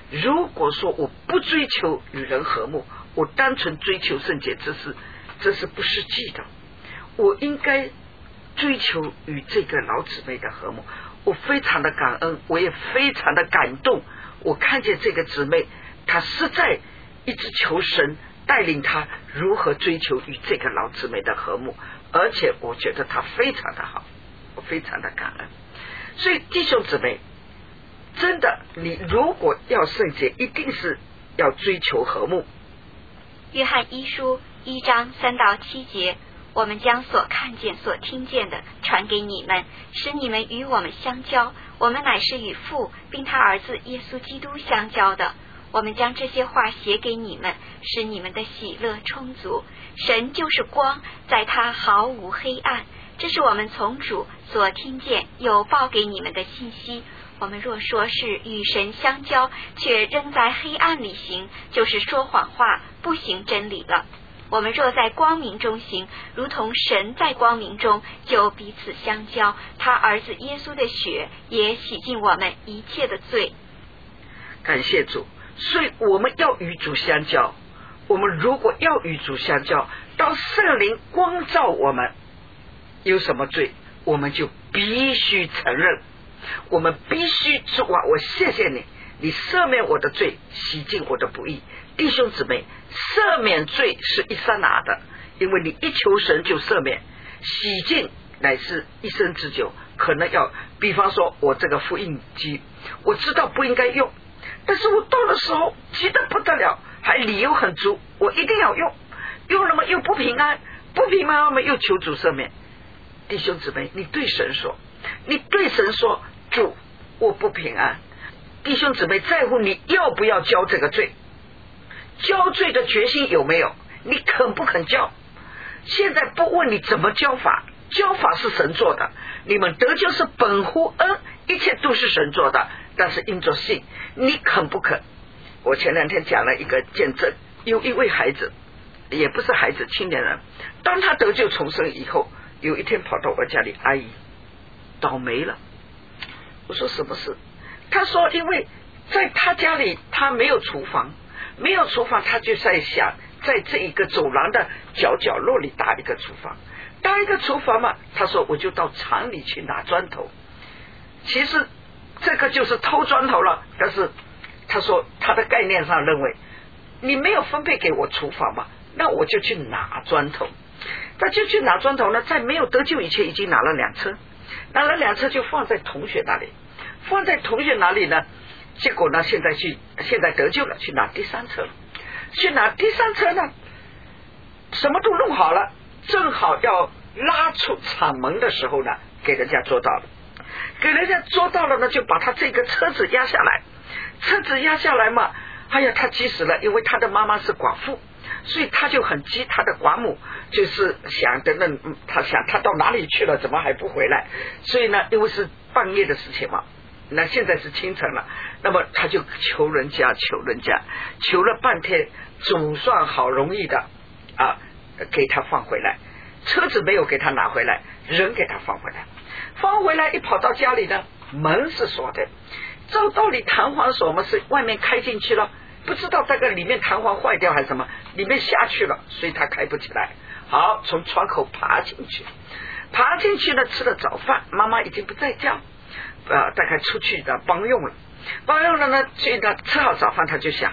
如果说我不追求与人和睦，我单纯追求圣洁，这是不实际的。我应该追求与这个老姊妹的和睦。我非常的感恩，我也非常的感动。我看见这个姊妹，她实在一直求神带领她如何追求与这个老姊妹的和睦，而且我觉得她非常的好，我非常的感恩。所以弟兄姊妹，真的，你如果要圣洁，一定是要追求和睦。 约翰一书1章3到7节，我们将所看见所听见的传给你们，使你们与我们相交。我们乃是与父并他儿子耶稣基督相交的。我们将这些话写给你们，使你们的喜乐充足。神就是光，在他毫无黑暗。这是我们从主所听见又报给你们的信息。我们若说是与神相交，却仍在黑暗里行，就是说谎话，不行真理了。我们若在光明中行，如同神在光明中，就彼此相交。他儿子耶稣的血也洗净我们一切的罪。 感谢主。所以我们要与主相交。我们如果要与主相交，当圣灵光照我们，有什么罪，我们就必须承认。我们必须说，我谢谢你，你赦免我的罪，洗净我的不义。弟兄姊妹，赦免罪是一刹那的，因为你一求神就赦免，洗净乃是一生之久。可能要，比方说我这个复印机，我知道不应该用，但是我到的时候急得不得了，还理由很足，我一定要用，用了嘛又不平安，不平安嘛又求主赦免。弟兄姊妹，你对神说，你对神说，主，我不平安。弟兄姊妹，在乎你要不要交这个罪，交罪的决心有没有，你肯不肯交。现在不问你怎么交法，交法是神做的，你们得救是本乎恩，一切都是神做的，但是因着信，你肯不肯。我前两天讲了一个见证，有一位孩子，也不是孩子，青年人，当他得救重生以后，有一天跑到我家里，阿姨倒霉了。我说什么事？他说因为在他家里他没有厨房，没有厨房，他就在想在这一个走廊的角落里搭一个厨房，搭一个厨房嘛，他说我就到厂里去拿砖头。其实这个就是偷砖头了，但是他说他的概念上认为你没有分配给我厨房嘛，那我就去拿砖头。他就去拿砖头呢，在没有得救以前已经拿了2车，拿了2车就放在同学那里，放在同学那里呢，结果呢现在得救了，去拿第3车了。去拿第3车呢，什么都弄好了，正好要拉出厂门的时候呢，给人家捉到了。给人家捉到了呢，就把他这个车子压下来。车子压下来嘛，哎呀，他急死了，因为他的妈妈是寡妇，所以他就很急，他的寡母就是想等等，他想他到哪里去了，怎么还不回来？所以呢，因为是半夜的事情嘛，那现在是清晨了，那么他就求人家，求了半天，总算好容易的给他放回来。车子没有给他拿回来，人给他放回来。放回来一跑到家里呢，门是锁的，照道理弹簧锁嘛是外面开进去了，不知道这个里面弹簧坏掉还是什么，里面下去了，所以他开不起来。好，从窗口爬进去呢，吃了早饭，妈妈已经不在家，大概出去的帮用了呢，所以呢吃好早饭他就想，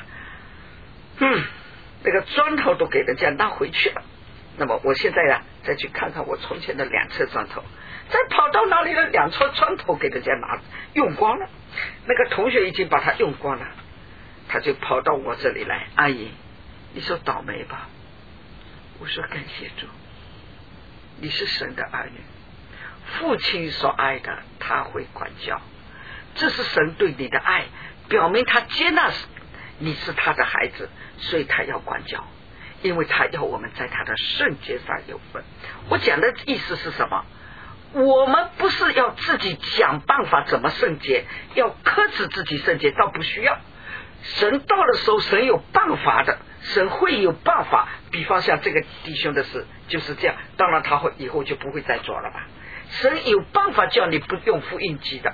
那个砖头都给人家拿回去了，那么我现在呀再去看看我从前的2车砖头，再跑到哪里了，2车砖头给人家用光了，那个同学已经把它用光了，他就跑到我这里来，阿姨你说倒霉吧。我说感谢主，你是神的儿女，父亲所爱的他会管教，这是神对你的爱，表明他接纳你是他的孩子，所以他要管教，因为他要我们在他的圣洁上有份。我讲的意思是什么？我们不是要自己想办法怎么圣洁，要克制自己圣洁，倒不需要。神到的时候，神有办法的，神会有办法。比方像这个弟兄的事就是这样，当然他以后就不会再做了吧。神有办法叫你不用复印机的，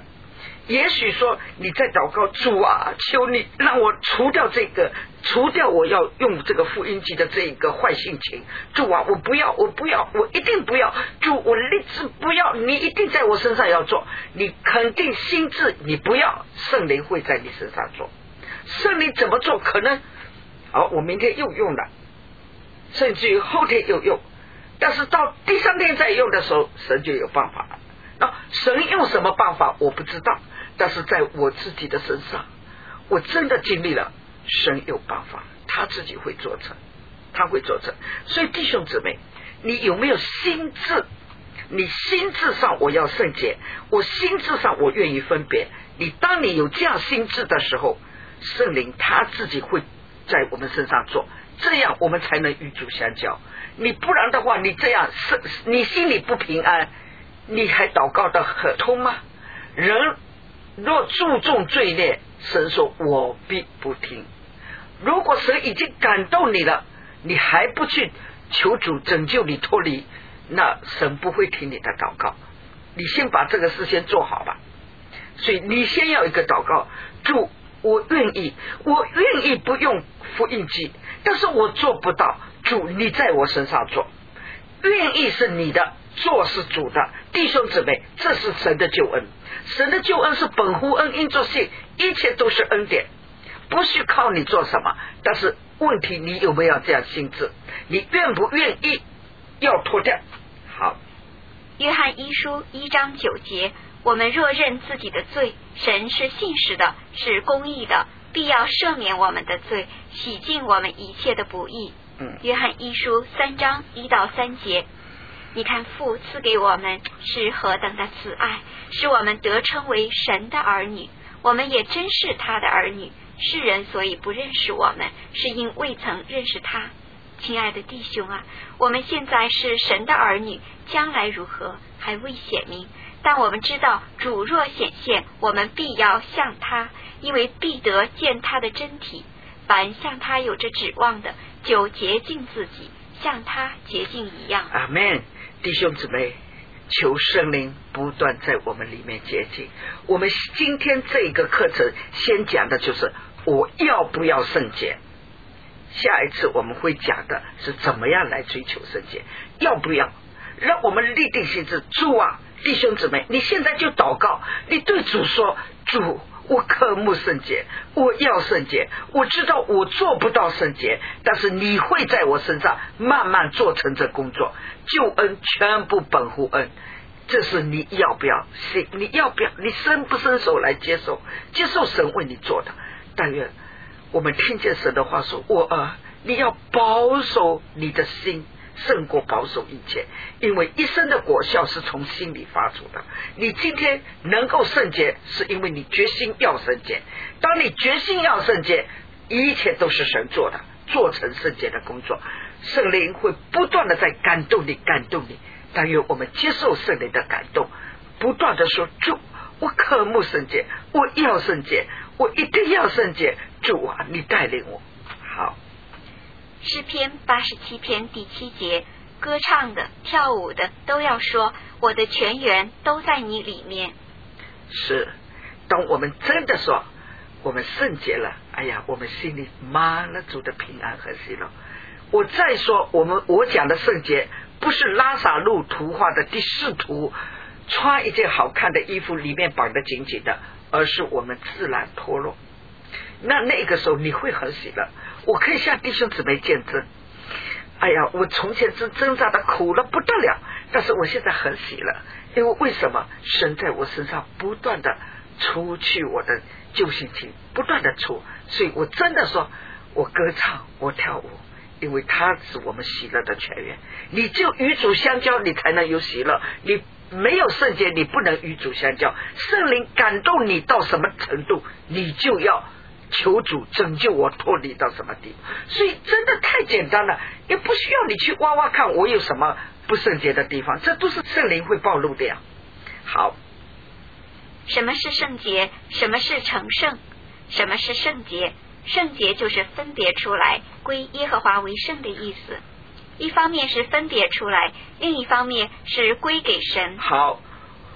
也许说你在祷告，主啊，求你让我除掉我要用这个复印机的这一个坏性情。主啊，我不要，我一定不要。主，我立志不要，你一定在我身上要做。你肯定心智你不要，圣灵会在你身上做。圣灵怎么做？可能好，我明天又用了，甚至于后天又用，但是到第3天再用的时候，神就有办法了。那神用什么办法我不知道，但是在我自己的身上，我真的经历了，神有办法，他自己会做成，他会做成。所以弟兄姊妹，你有没有心智？你心智上我要圣洁，我心智上我愿意分别。当你有这样心智的时候，圣灵他自己会在我们身上做，这样我们才能与主相交。你不然的话，你这样你心里不平安，你还祷告得可通吗？人若注重罪孽，神说我必不听。如果神已经感动你了，你还不去求主拯救你脱离，那神不会听你的祷告。你先把这个事先做好吧。所以你先要一个祷告，主，我愿意不用复印机，但是我做不到，主你在我身上做。愿意是你的，做是主的。弟兄姊妹，这是神的救恩。神的救恩是本乎恩，因着信，一切都是恩典，不需靠你做什么。但是问题，你有没有这样心智？你愿不愿意要脱掉？好， 约翰一书1章9节，我们若认自己的罪，神是信实的，是公义的，必要赦免我们的罪，洗净我们一切的不义。约翰一书3章1到3节，你看父赐给我们是何等的慈爱，使我们得称为神的儿女，我们也真是他的儿女。世人所以不认识我们，是因未曾认识他。亲爱的弟兄啊，我们现在是神的儿女，将来如何还未显明，但我们知道主若显现，我们必要像他，因为必得见他的真体。凡像他有着指望的，就洁净自己，像他洁净一样。 阿们。弟兄姊妹，求圣灵不断在我们里面洁净。我们今天这个课程先讲的就是我要不要圣洁，下一次我们会讲的是怎么样来追求圣洁。要不要让我们立定心志，主啊，弟兄姊妹，你现在就祷告，你对主说，主，我渴慕圣洁，我要圣洁，我知道我做不到圣洁，但是你会在我身上慢慢做成这工作。救恩全部本乎恩，这是你要不要？你要不要？你伸不伸手来接受神为你做的？但愿我们听见神的话说，你要保守你的心胜过保守一切，因为一生的果效是从心里发出的。你今天能够圣洁，是因为你决心要圣洁。当你决心要圣洁，一切都是神做的，做成圣洁的工作。圣灵会不断的在感动你。但愿我们接受圣灵的感动，不断的说，主，我渴慕圣洁，我要圣洁，我一定要圣洁。主啊，你带领我。好， 诗篇87篇第7节，歌唱的跳舞的都要说，我的泉源都在你里面。 是，当我们真的说我们圣洁了，哎呀，我们心里满了主的平安和喜乐。我再说我讲的圣洁，不是拉撒路图画的第4图穿一件好看的衣服，里面绑得紧紧的，而是我们自然脱落。那个时候你会很喜乐。我可以向弟兄姊妹见证，哎呀，我从前是挣扎的苦了不得了，但是我现在很喜乐，因为为什么？神在我身上不断的除去我的旧性情，不断的除，所以我真的说，我歌唱，我跳舞，因为他是我们喜乐的泉源。你就与主相交，你才能有喜乐。你没有圣洁，你不能与主相交。圣灵感动你到什么程度，你就要求主拯救我脱离到什么地步。所以真的太简单了，也不需要你去挖挖看我有什么不圣洁的地方，这都是圣灵会暴露的呀。好， 什么是圣洁？什么是成圣？什么是圣洁？圣洁就是分别出来，归耶和华为圣的意思。一方面是分别出来，另一方面是归给神。 好，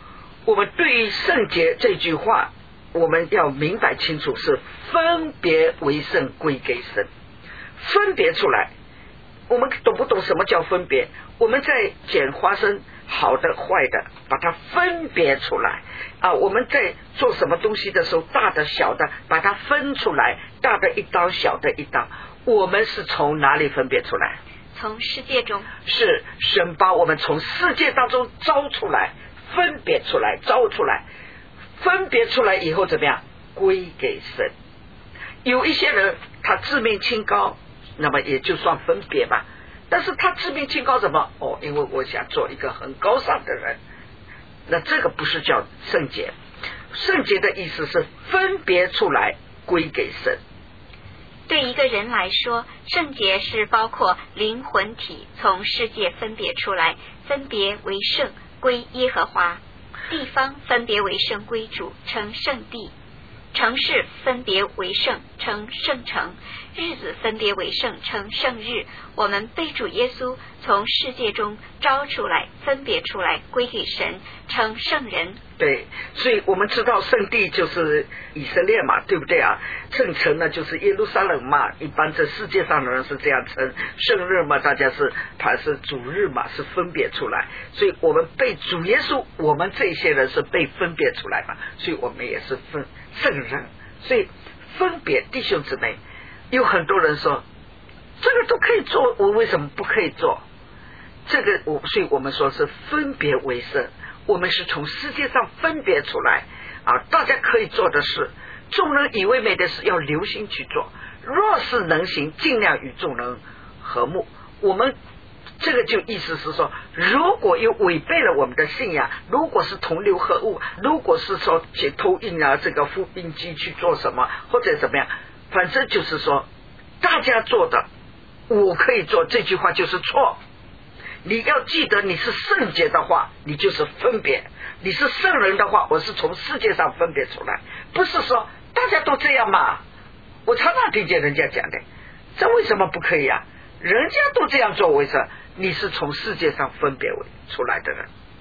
我们对于圣洁这句话，我们要明白清楚，是分别为圣归给神，分别出来。我们懂不懂什么叫分别？我们在捡花生，好的坏的把它分别出来啊！我们在做什么东西的时候，大的小的把它分出来，大的一刀，小的一刀。我们是从哪里分别出来？ 从世界中， 是神把我们从世界当中招出来，分别出来，招出来，分别出来以后怎么样？归给神。有一些人他自命清高，那么也就算分别吧。但是他自命清高什么？因为我想做一个很高尚的人，那这个不是叫圣洁。圣洁的意思是分别出来归给神。 对一个人来说，圣洁是包括灵魂体从世界分别出来，分别为圣归耶和华，地方分别为圣归主，称圣地，城市分别为圣，称圣城，日子分别为圣，称圣日。我们被主耶稣从世界中招出来，分别出来，归给神，称圣人。 对，所以我们知道圣地就是以色列嘛，对不对啊？圣城呢就是耶路撒冷嘛，一般这世界上的人是这样称。圣日嘛，大家它是主日嘛，是分别出来。所以我们被主耶稣，我们这些人是被分别出来嘛，所以我们也是圣人。所以分别，弟兄姊妹，有很多人说这个都可以做，我为什么不可以做？这个所以我们说是分别为圣。我们是从世界上分别出来啊，大家可以做的事，众人以为美的事要留心去做，若是能行，尽量与众人和睦。我们这个就意思是说，如果有违背了我们的信仰，如果是同流合污，如果是说去偷印啊，这个复印机去做什么或者怎么样，反正就是说大家做的我可以做，这句话就是错。你要记得，你是圣洁的话，你就是分别；你是圣人的话，我是从世界上分别出来，不是说大家都这样嘛。我常常听见人家讲的，这为什么不可以啊？人家都这样做，为什么？你是从世界上分别出来的人。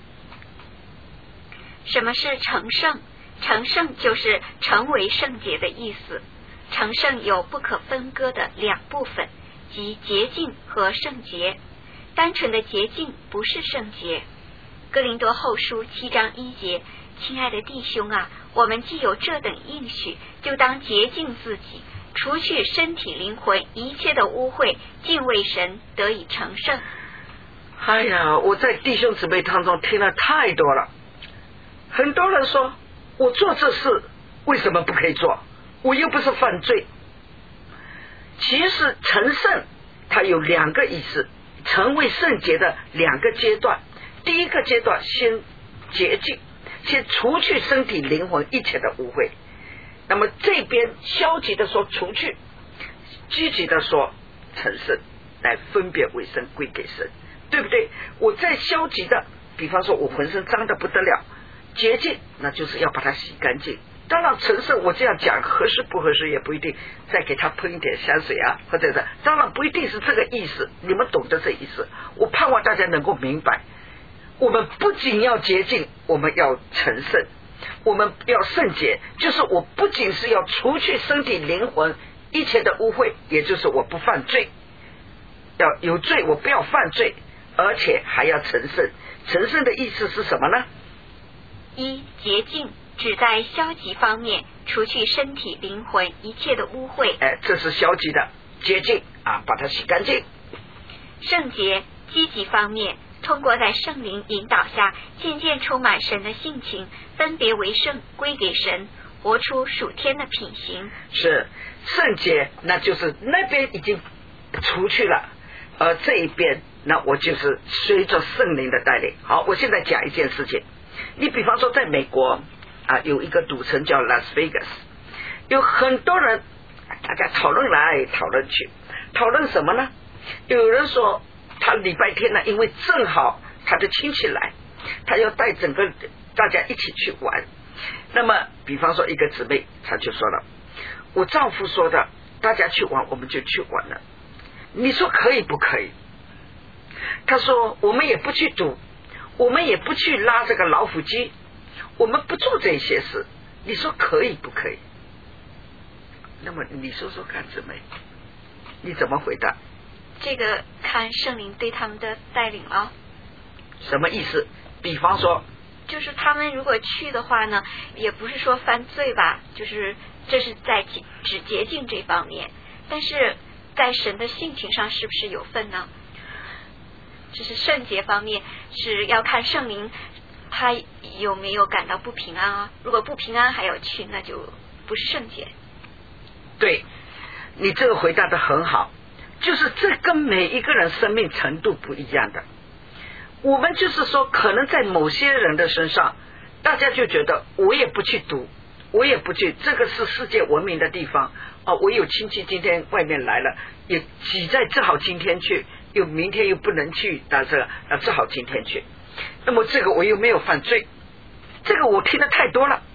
什么是成圣？成圣就是成为圣洁的意思。成圣有不可分割的两部分，即洁净和圣洁。单纯的洁净不是圣洁。哥林多后书7章1节，亲爱的弟兄啊，我们既有这等应许，就当洁净自己，除去身体灵魂一切的污秽，敬畏神，得以成圣。 哎呀，我在弟兄姊妹当中听了太多了。很多人说，我做这事为什么不可以做？我又不是犯罪。其实成圣它有两个意思，成为圣洁的两个阶段。第一个阶段先洁净，先除去身体灵魂一切的污秽。那么这边消极的说除去，积极的说成圣，来分别为圣归给神，对不对？我再消极的，比方说我浑身脏的不得了，洁净那就是要把它洗干净。当然成圣我这样讲合适不合适也不一定，再给他喷一点香水啊，或者是当然不一定是这个意思，你们懂得这意思。我盼望大家能够明白，我们不仅要洁净，我们要成圣，我们要圣洁，就是我不仅是要除去身体灵魂一切的污秽，也就是我不犯罪，要有罪我不要犯罪，而且还要成圣。成圣的意思是什么呢？ 一、洁净只在消极方面，除去身体灵魂一切的污秽， 这是消极的洁净啊，把它洗干净。 圣洁积极方面，通过在圣灵引导下渐渐充满神的性情，分别为圣归给神，活出属天的品行。是圣洁，那就是那边已经除去了，而这一边那我就是随着圣灵的带领。好，我现在讲一件事情，你比方说在美国啊，有一个赌城叫 Las Vegas， 有很多人大家讨论来讨论去，讨论什么呢？有人说他礼拜天呢，因为正好他的亲戚来，他要带整个大家一起去玩。那么比方说一个姊妹他就说了，我丈夫说的大家去玩我们就去玩了，你说可以不可以？他说我们也不去赌，我们也不去拉这个老虎机， 我们不做这些事，你说可以不可以？那么你说说看，姊妹，你怎么回答？ 这个看圣灵对他们的带领了。 什么意思？比方说， 就是他们如果去的话呢，也不是说犯罪吧，就是这是在指洁净这方面，但是在神的性情上是不是有份呢？这是圣洁方面，是要看圣灵他有没有感到不平安啊。如果不平安还要去，那就不是圣洁。 对，你这个回答的很好，就是这跟每一个人生命程度不一样的。我们就是说，可能在某些人的身上，大家就觉得我也不去读，我也不去，这个是世界文明的地方我有亲戚今天外面来了，也挤在只好今天去，又明天又不能去，只好今天去。那么这个我又没有犯罪，这个我听得太多了，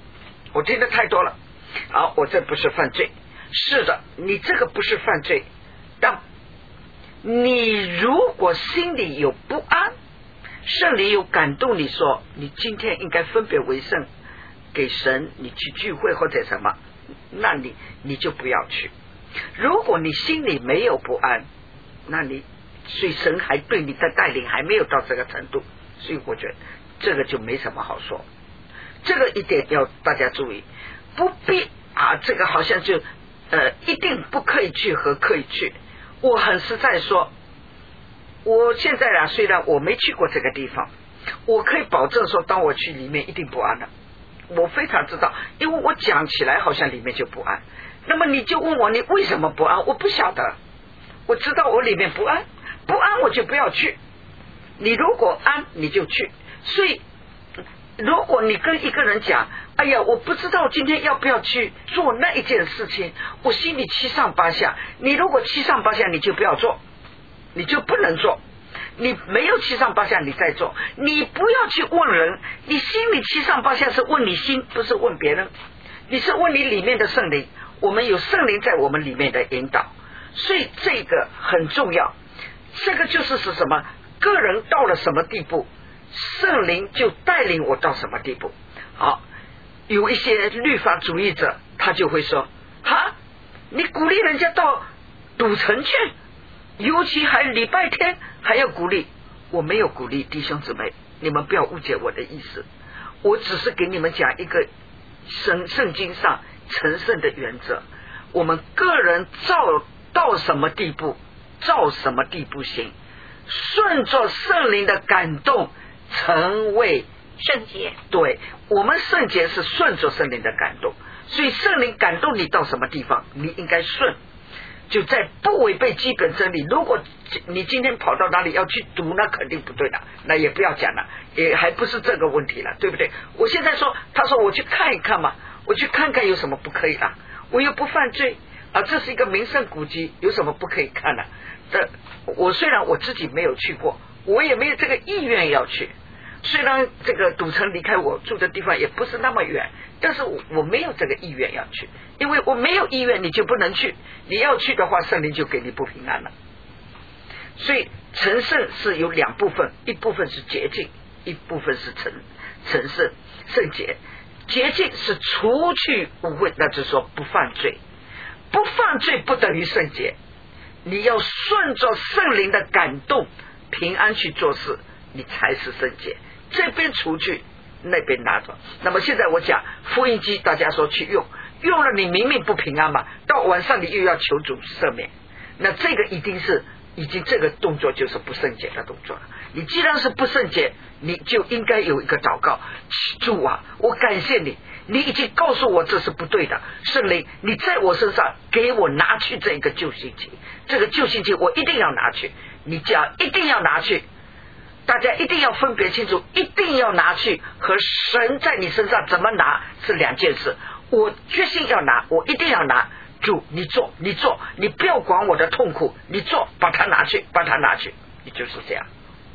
好，我这不是犯罪。是的，你这个不是犯罪，但你如果心里有不安，圣灵有感动你说你今天应该分别为圣给神，你去聚会或者什么，那你就不要去。如果你心里没有不安，那你所以神还对你的带领还没有到这个程度，所以我觉得这个就没什么好说。这个一点要大家注意，不必这个好像就一定不可以去和可以去。我很实在说，我现在虽然我没去过这个地方，我可以保证说当我去里面一定不安了，我非常知道，因为我讲起来好像里面就不安。那么你就问我你为什么不安，我不晓得，我知道我里面不安，我就不要去。你如果安你就去。所以如果你跟一个人讲，哎呀我不知道今天要不要去做那一件事情，我心里七上八下，你如果七上八下你就不要做，你就不能做。你没有七上八下你再做，你不要去问人，你心里七上八下是问你心，不是问别人，你是问你里面的圣灵，我们有圣灵在我们里面的引导，所以这个很重要。这个就是什么，个人到了什么地步，圣灵就带领我到什么地步。好，有一些律法主义者他就会说，你鼓励人家到赌城去，尤其还礼拜天还要鼓励。我没有鼓励，弟兄姊妹，你们不要误解我的意思，我只是给你们讲一个圣经上成圣的原则，我们个人到什么地步照什么地步行，顺着圣灵的感动成为圣洁。对， 我们圣洁是顺着圣灵的感动，所以圣灵感动你到什么地方你应该顺，就在不违背基本真理。如果你今天跑到哪里要去读，那肯定不对了，那也不要讲了，也还不是这个问题了，对不对？我现在说，他说我去看一看嘛，我去看看有什么不可以了，我又不犯罪这是一个名胜古迹，有什么不可以看呢？我虽然我自己没有去过，我也没有这个意愿要去，虽然这个赌城离开我住的地方也不是那么远，但是我没有这个意愿要去，因为我没有意愿你就不能去，你要去的话圣灵就给你不平安了。所以成圣是有两部分，一部分是洁净，一部分是成圣圣洁。洁净是除去污秽，那就是说不犯罪，不犯罪不等于圣洁，你要顺着圣灵的感动平安去做事，你才是圣洁。这边除去，那边拿着。那么现在我讲复印机，大家说去用了你明明不平安嘛，到晚上你又要求主赦免，那这个一定是已经这个动作就是不圣洁的动作了。你既然是不圣洁，你就应该有一个祷告，主啊，我感谢你，你已经告诉我这是不对的，圣灵你在我身上给我拿去这个救星期，这个救星期我一定要拿去，你讲一定要拿去，大家一定要分别清楚，一定要拿去和神在你身上怎么拿是两件事。我决心要拿，我一定要拿，主你做，你不要管我的痛苦，你做，把它拿去，你就是这样。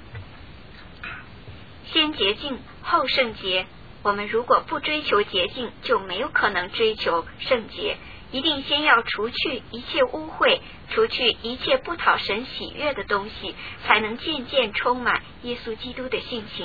先洁净后圣洁，我们如果不追求洁净，就没有可能追求圣洁。一定先要除去一切污秽，除去一切不讨神喜悦的东西，才能渐渐充满耶稣基督的性情。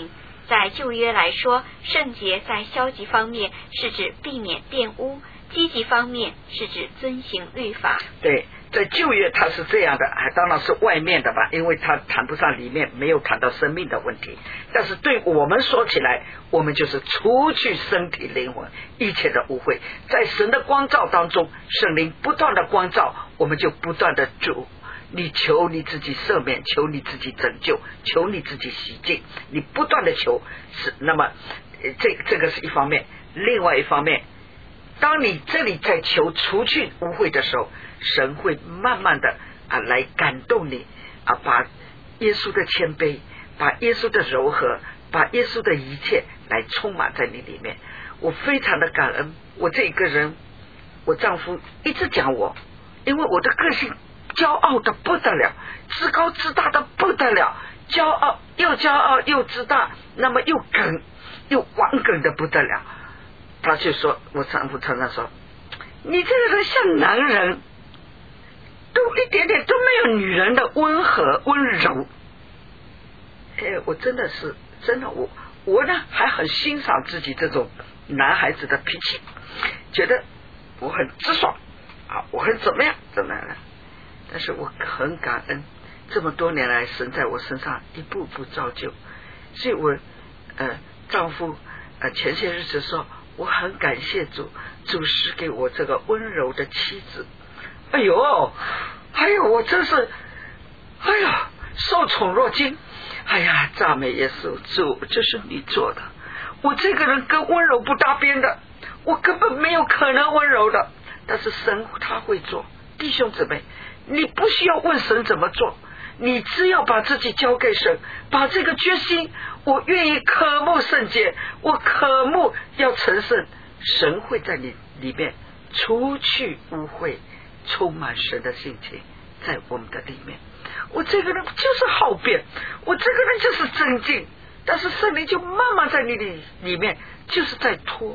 在旧约来说，圣洁在消极方面是指避免玷污，积极方面是指遵行律法。 对，在旧约它是这样的，当然是外面的吧，因为它谈不上里面，没有谈到生命的问题。但是对我们说起来，我们就是除去身体灵魂一切的污秽，在神的光照当中，圣灵不断的光照，我们就不断的主，你求你自己赦免，求你自己拯救，求你自己洗净，你不断的求，是那么这个是一方面。另外一方面，当你这里在求除去污秽的时候，神会慢慢的来感动你把耶稣的谦卑，把耶稣的柔和，把耶稣的一切来充满在你里面。我非常的感恩，我这一个人，我丈夫一直讲我，因为我的个性骄傲的不得了，自高自大的不得了，骄傲又自大，那么又顽梗的不得了。他就说，我丈夫常常说，你这个人像男人，都一点点都没有女人的温和温柔。我真的我呢还很欣赏自己这种男孩子的脾气，觉得我很直爽我很怎么样了。但是我很感恩，这么多年来神在我身上一步步造就，所以我丈夫前些日子说，我很感谢主施给我这个温柔的妻子。哎呦，我真是受宠若惊。赞美耶稣，主，这是你做的。我这个人跟温柔不搭边的，我根本没有可能温柔的，但是神他会做。弟兄姊妹，你不需要问神怎么做，你只要把自己交给神，把这个决心，我愿意渴慕圣洁，我渴慕要成圣，神会在你里面除去污秽，充满神的性情在我们的里面。我这个人就是好辩，我这个人就是真静，但是圣灵就慢慢在你里面就是在拖。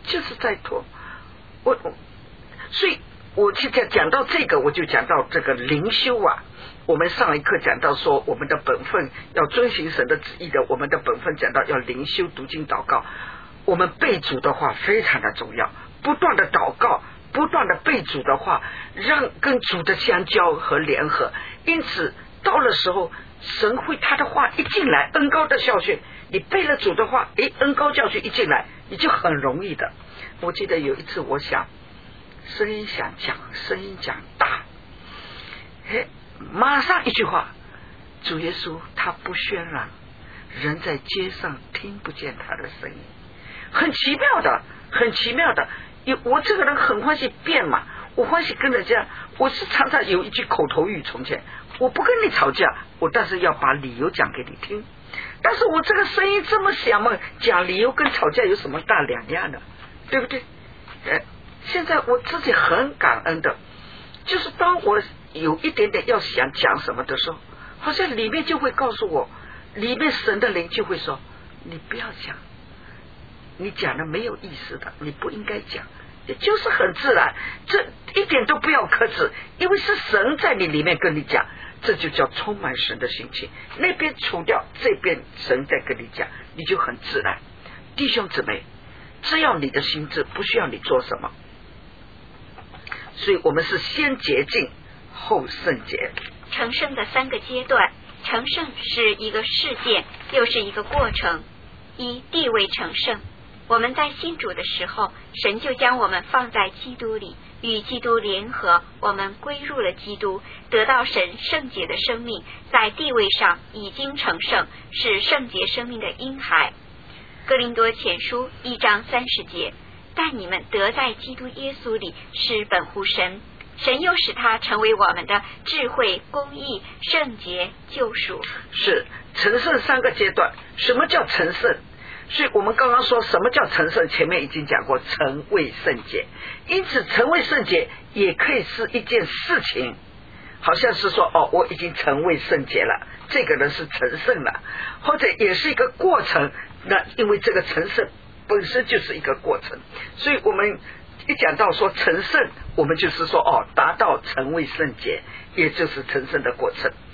所以我现在讲到这个，我就讲到这个灵修我们上一课讲到说，我们的本分要遵行神的旨意的，我们的本分讲到要灵修读经祷告，我们背主的话非常的重要，不断的祷告，不断的背主的话，让跟主的相交和联合。因此到了时候，神会他的话一进来，恩膏的教训，你背了主的话，恩膏教训一进来，你就很容易的。我记得有一次我想声音讲大，马上一句话，主耶稣他不渲染，人在街上听不见他的声音，很奇妙的。我这个人很欢喜辩嘛，我欢喜跟人家，我是常常有一句口头语，从前我不跟你吵架，但是要把理由讲给你听。但是我这个声音这么响嘛，讲理由跟吵架有什么大两样的，对不对？现在我自己很感恩的，就是当我有一点点要想讲什么的时候，好像里面就会告诉我，里面神的灵就会说，你不要讲，你讲的没有意思的，你不应该讲，也就是很自然，这一点都不要克制，因为是神在你里面跟你讲，这就叫充满神的心情。那边除掉，这边神在跟你讲，你就很自然。弟兄姊妹，只要你的心智，不需要你做什么。所以我们是先洁净后圣洁。 成圣的3个阶段，成圣是一个事件，又是一个过程。一、地位成圣。我们在信主的时候，神就将我们放在基督里，与基督联合，我们归入了基督，得到神圣洁的生命，在地位上已经成圣，是圣洁生命的婴孩。哥林多前书1章30节，但你们得在基督耶稣里是本乎神，神又使他成为我们的智慧、公义、圣洁、救赎。 是成圣3个阶段。什么叫成圣？所以我们刚刚说什么叫成圣，前面已经讲过，成为圣洁。因此成为圣洁也可以是一件事情，好像是说我已经成为圣洁了，这个人是成圣了，或者也是一个过程。那因为这个成圣本身就是一个过程，所以我们一讲到说成圣，我们就是说达到成为圣洁，也就是成圣的过程。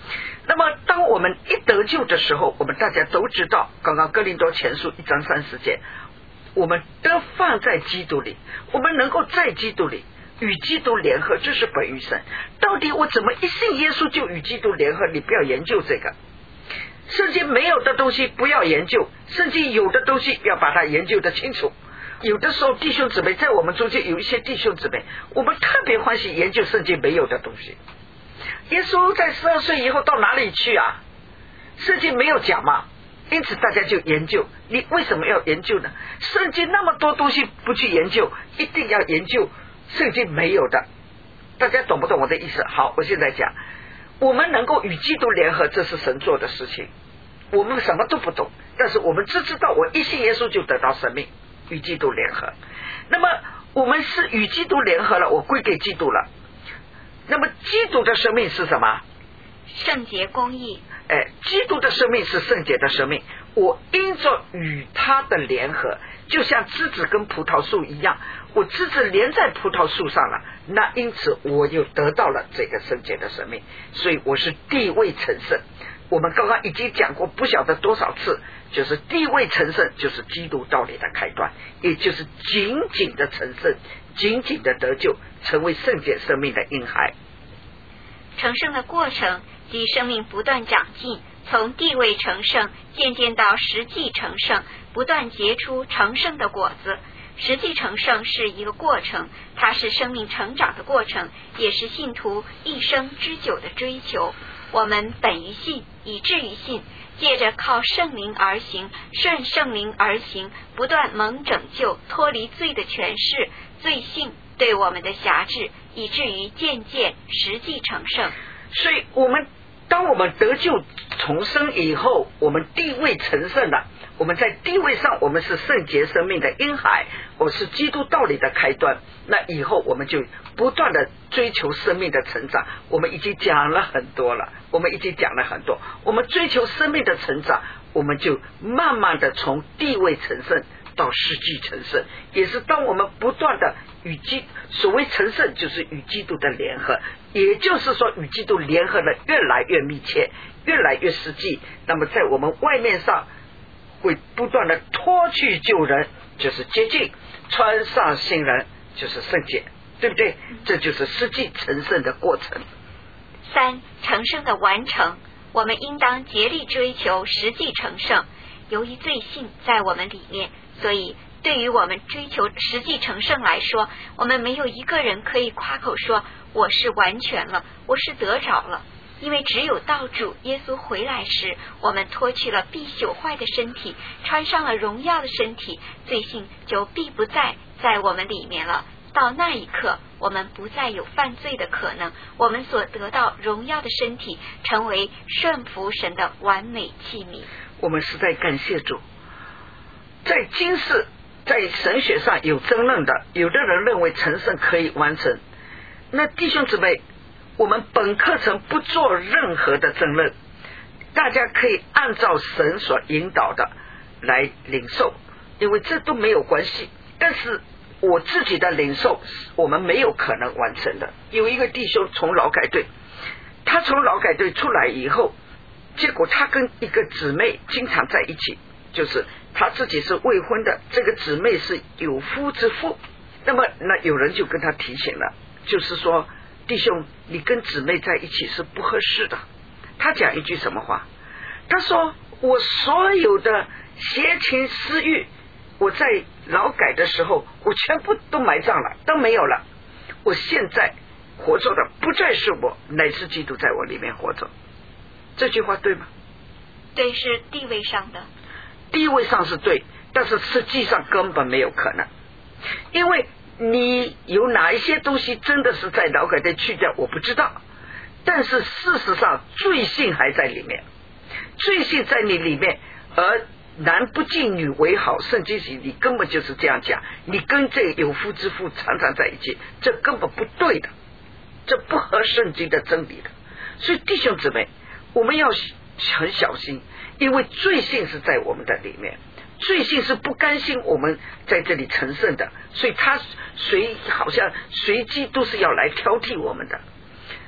那么当我们一得救的时候，我们大家都知道，刚刚哥林多前书1章30节，我们都放在基督里，我们能够在基督里与基督联合，这是本于神。到底我怎么一信耶稣就与基督联合？你不要研究这个，圣经没有的东西不要研究，圣经有的东西要把它研究得清楚。有的时候弟兄姊妹，在我们中间有一些弟兄姊妹，我们特别欢喜研究圣经没有的东西。耶稣在12岁以后到哪里去啊？圣经没有讲嘛，因此大家就研究。你为什么要研究呢？圣经那么多东西不去研究，一定要研究圣经没有的。大家懂不懂我的意思？好，我现在讲，我们能够与基督联合，这是神做的事情。我们什么都不懂，但是我们只知道我一信耶稣就得到生命，与基督联合。那么我们是与基督联合了，我归给基督了。那么基督的生命是什么？ 圣洁公义。 基督的生命是圣洁的生命，我因着与他的联合，就像枝子跟葡萄树一样，我枝子连在葡萄树上了，那因此我又得到了这个圣洁的生命，所以我是地位成圣。我们刚刚已经讲过不晓得多少次，就是地位成圣就是基督道理的开端，也就是紧紧的成圣，紧紧的得救，成为圣洁生命的婴孩。 成圣的过程即生命不断长进，从地位成圣渐渐到实际成圣，不断结出成圣的果子。实际成圣是一个过程，它是生命成长的过程，也是信徒一生之久的追求。我们本于信，以至于信，借着靠圣灵而行，顺圣灵而行，不断蒙拯救，脱离罪的权势，罪性对我们的辖制，以至于渐渐实际成圣。 所以当我们得救重生以后，我们地位成圣了，我们在地位上我们是圣洁生命的婴孩，我是基督道理的开端。那以后我们就不断的追求生命的成长。我们已经讲了很多了，我们追求生命的成长，我们就慢慢的从地位成圣到实际成圣，也是当我们不断的所谓成圣就是与基督的联合，也就是说与基督联合的越来越密切，越来越实际。那么在我们外面上会不断的脱去旧人，就是洁净，穿上新人，就是圣洁，对不对？这就是实际成圣的过程。 3. 成圣的完成，我们应当竭力追求实际成圣。由于罪性在我们里面，所以对于我们追求实际成圣来说，我们没有一个人可以夸口说我是完全了，我是得着了。因为只有到主耶稣回来时，我们脱去了必朽坏的身体，穿上了荣耀的身体，罪性就必不在我们里面了。到那一刻，我们不再有犯罪的可能，我们所得到荣耀的身体成为顺服神的完美器皿。 我们实在感谢主。在今世在神学上有争论的，有的人认为成圣可以完成，那弟兄姊妹，我们本课程不做任何的争论，大家可以按照神所引导的来领受，因为这都没有关系。但是我自己的领受我们没有可能完成的。有一个弟兄从劳改队，他从劳改队出来以后，结果他跟一个姊妹经常在一起，就是他自己是未婚的，这个姊妹是有夫之妇。那么有人就跟他提醒了，就是说弟兄，你跟姊妹在一起是不合适的。他讲一句什么话？他说我所有的邪情私欲，我在劳改的时候我全部都埋葬了，都没有了。我现在活着的不再是我，乃是基督在我里面活着。这句话对吗？ 对，是地位上的。 地位上是对，但是实际上根本没有可能。因为你有哪一些东西真的是在劳改队去掉我不知道，但是事实上罪性还在里面，罪性在你里面，而男不近女为好，圣经里根本就是这样讲，你跟这有夫之妇常常在一起，这根本不对的，这不合圣经的真理的。所以弟兄姊妹，我们要很小心，因为罪性是在我们的里面，罪性是不甘心我们在这里成圣的，所以他好像随机都是要来挑剔我们的。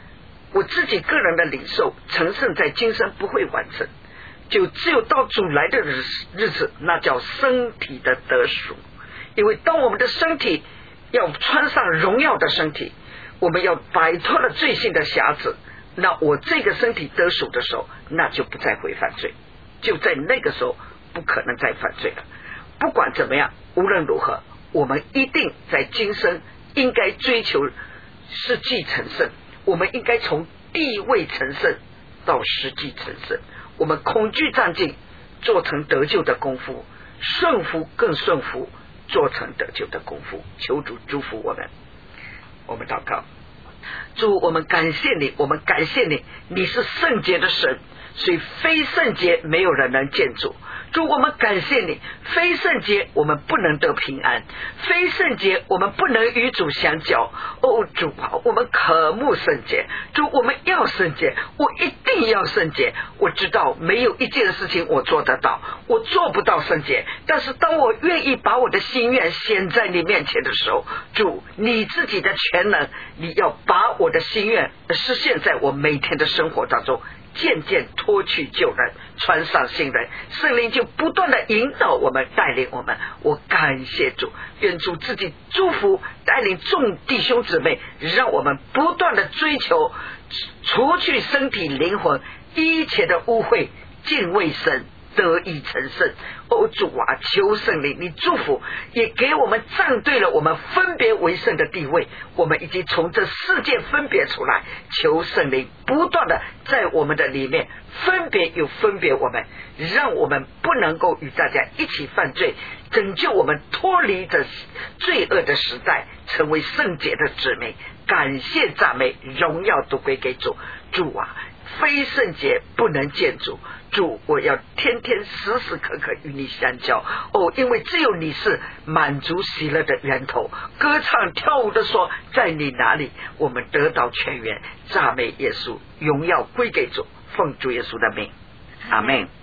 我自己个人的领受成圣在今生不会完成，就只有到主来的日子，那叫身体的得赎。因为当我们的身体要穿上荣耀的身体，我们要摆脱了罪性的瑕疵，那我这个身体得赎的时候，那就不再会犯罪，就在那个时候不可能再犯罪了。不管怎么样，无论如何，我们一定在今生应该追求实际成圣，我们应该从地位成圣到实际成圣。我们恐惧战兢，做成得救的功夫，顺服更顺服，做成得救的功夫。求主祝福我们。我们祷告。主，我们感谢你，我们感谢你，你是圣洁的神，所以非圣洁没有人能见主。主，我们感谢你，非圣洁我们不能得平安，非圣洁我们不能与主相交。哦，主啊，我们渴慕圣洁，主，我们要圣洁，我一定要圣洁。我知道没有一件事情我做得到，我做不到圣洁，但是当我愿意把我的心愿显在你面前的时候，主，你自己的全能，你要把我的心愿实现在我每天的生活当中，渐渐脱去旧人，穿上新人。圣灵就不断的引导我们，带领我们。我感谢主，愿主自己祝福带领众弟兄姊妹，让我们不断的追求除去身体灵魂一切的污秽，敬畏神，得以成圣。哦，主啊，求圣灵你祝福，也给我们站对了我们分别为圣的地位，我们已经从这世界分别出来。求圣灵不断的在我们的里面分别又分别我们，让我们不能够与大家一起犯罪，拯救我们脱离这罪恶的时代，成为圣洁的子民。感谢赞美荣耀都归给主。主啊，非圣洁不能见主，主，我要天天时时刻刻与你相交。哦，因为只有你是满足喜乐的源头，歌唱跳舞的说，在你哪里我们得到泉源。赞美耶稣，荣耀归给主，奉主耶稣的名，阿们。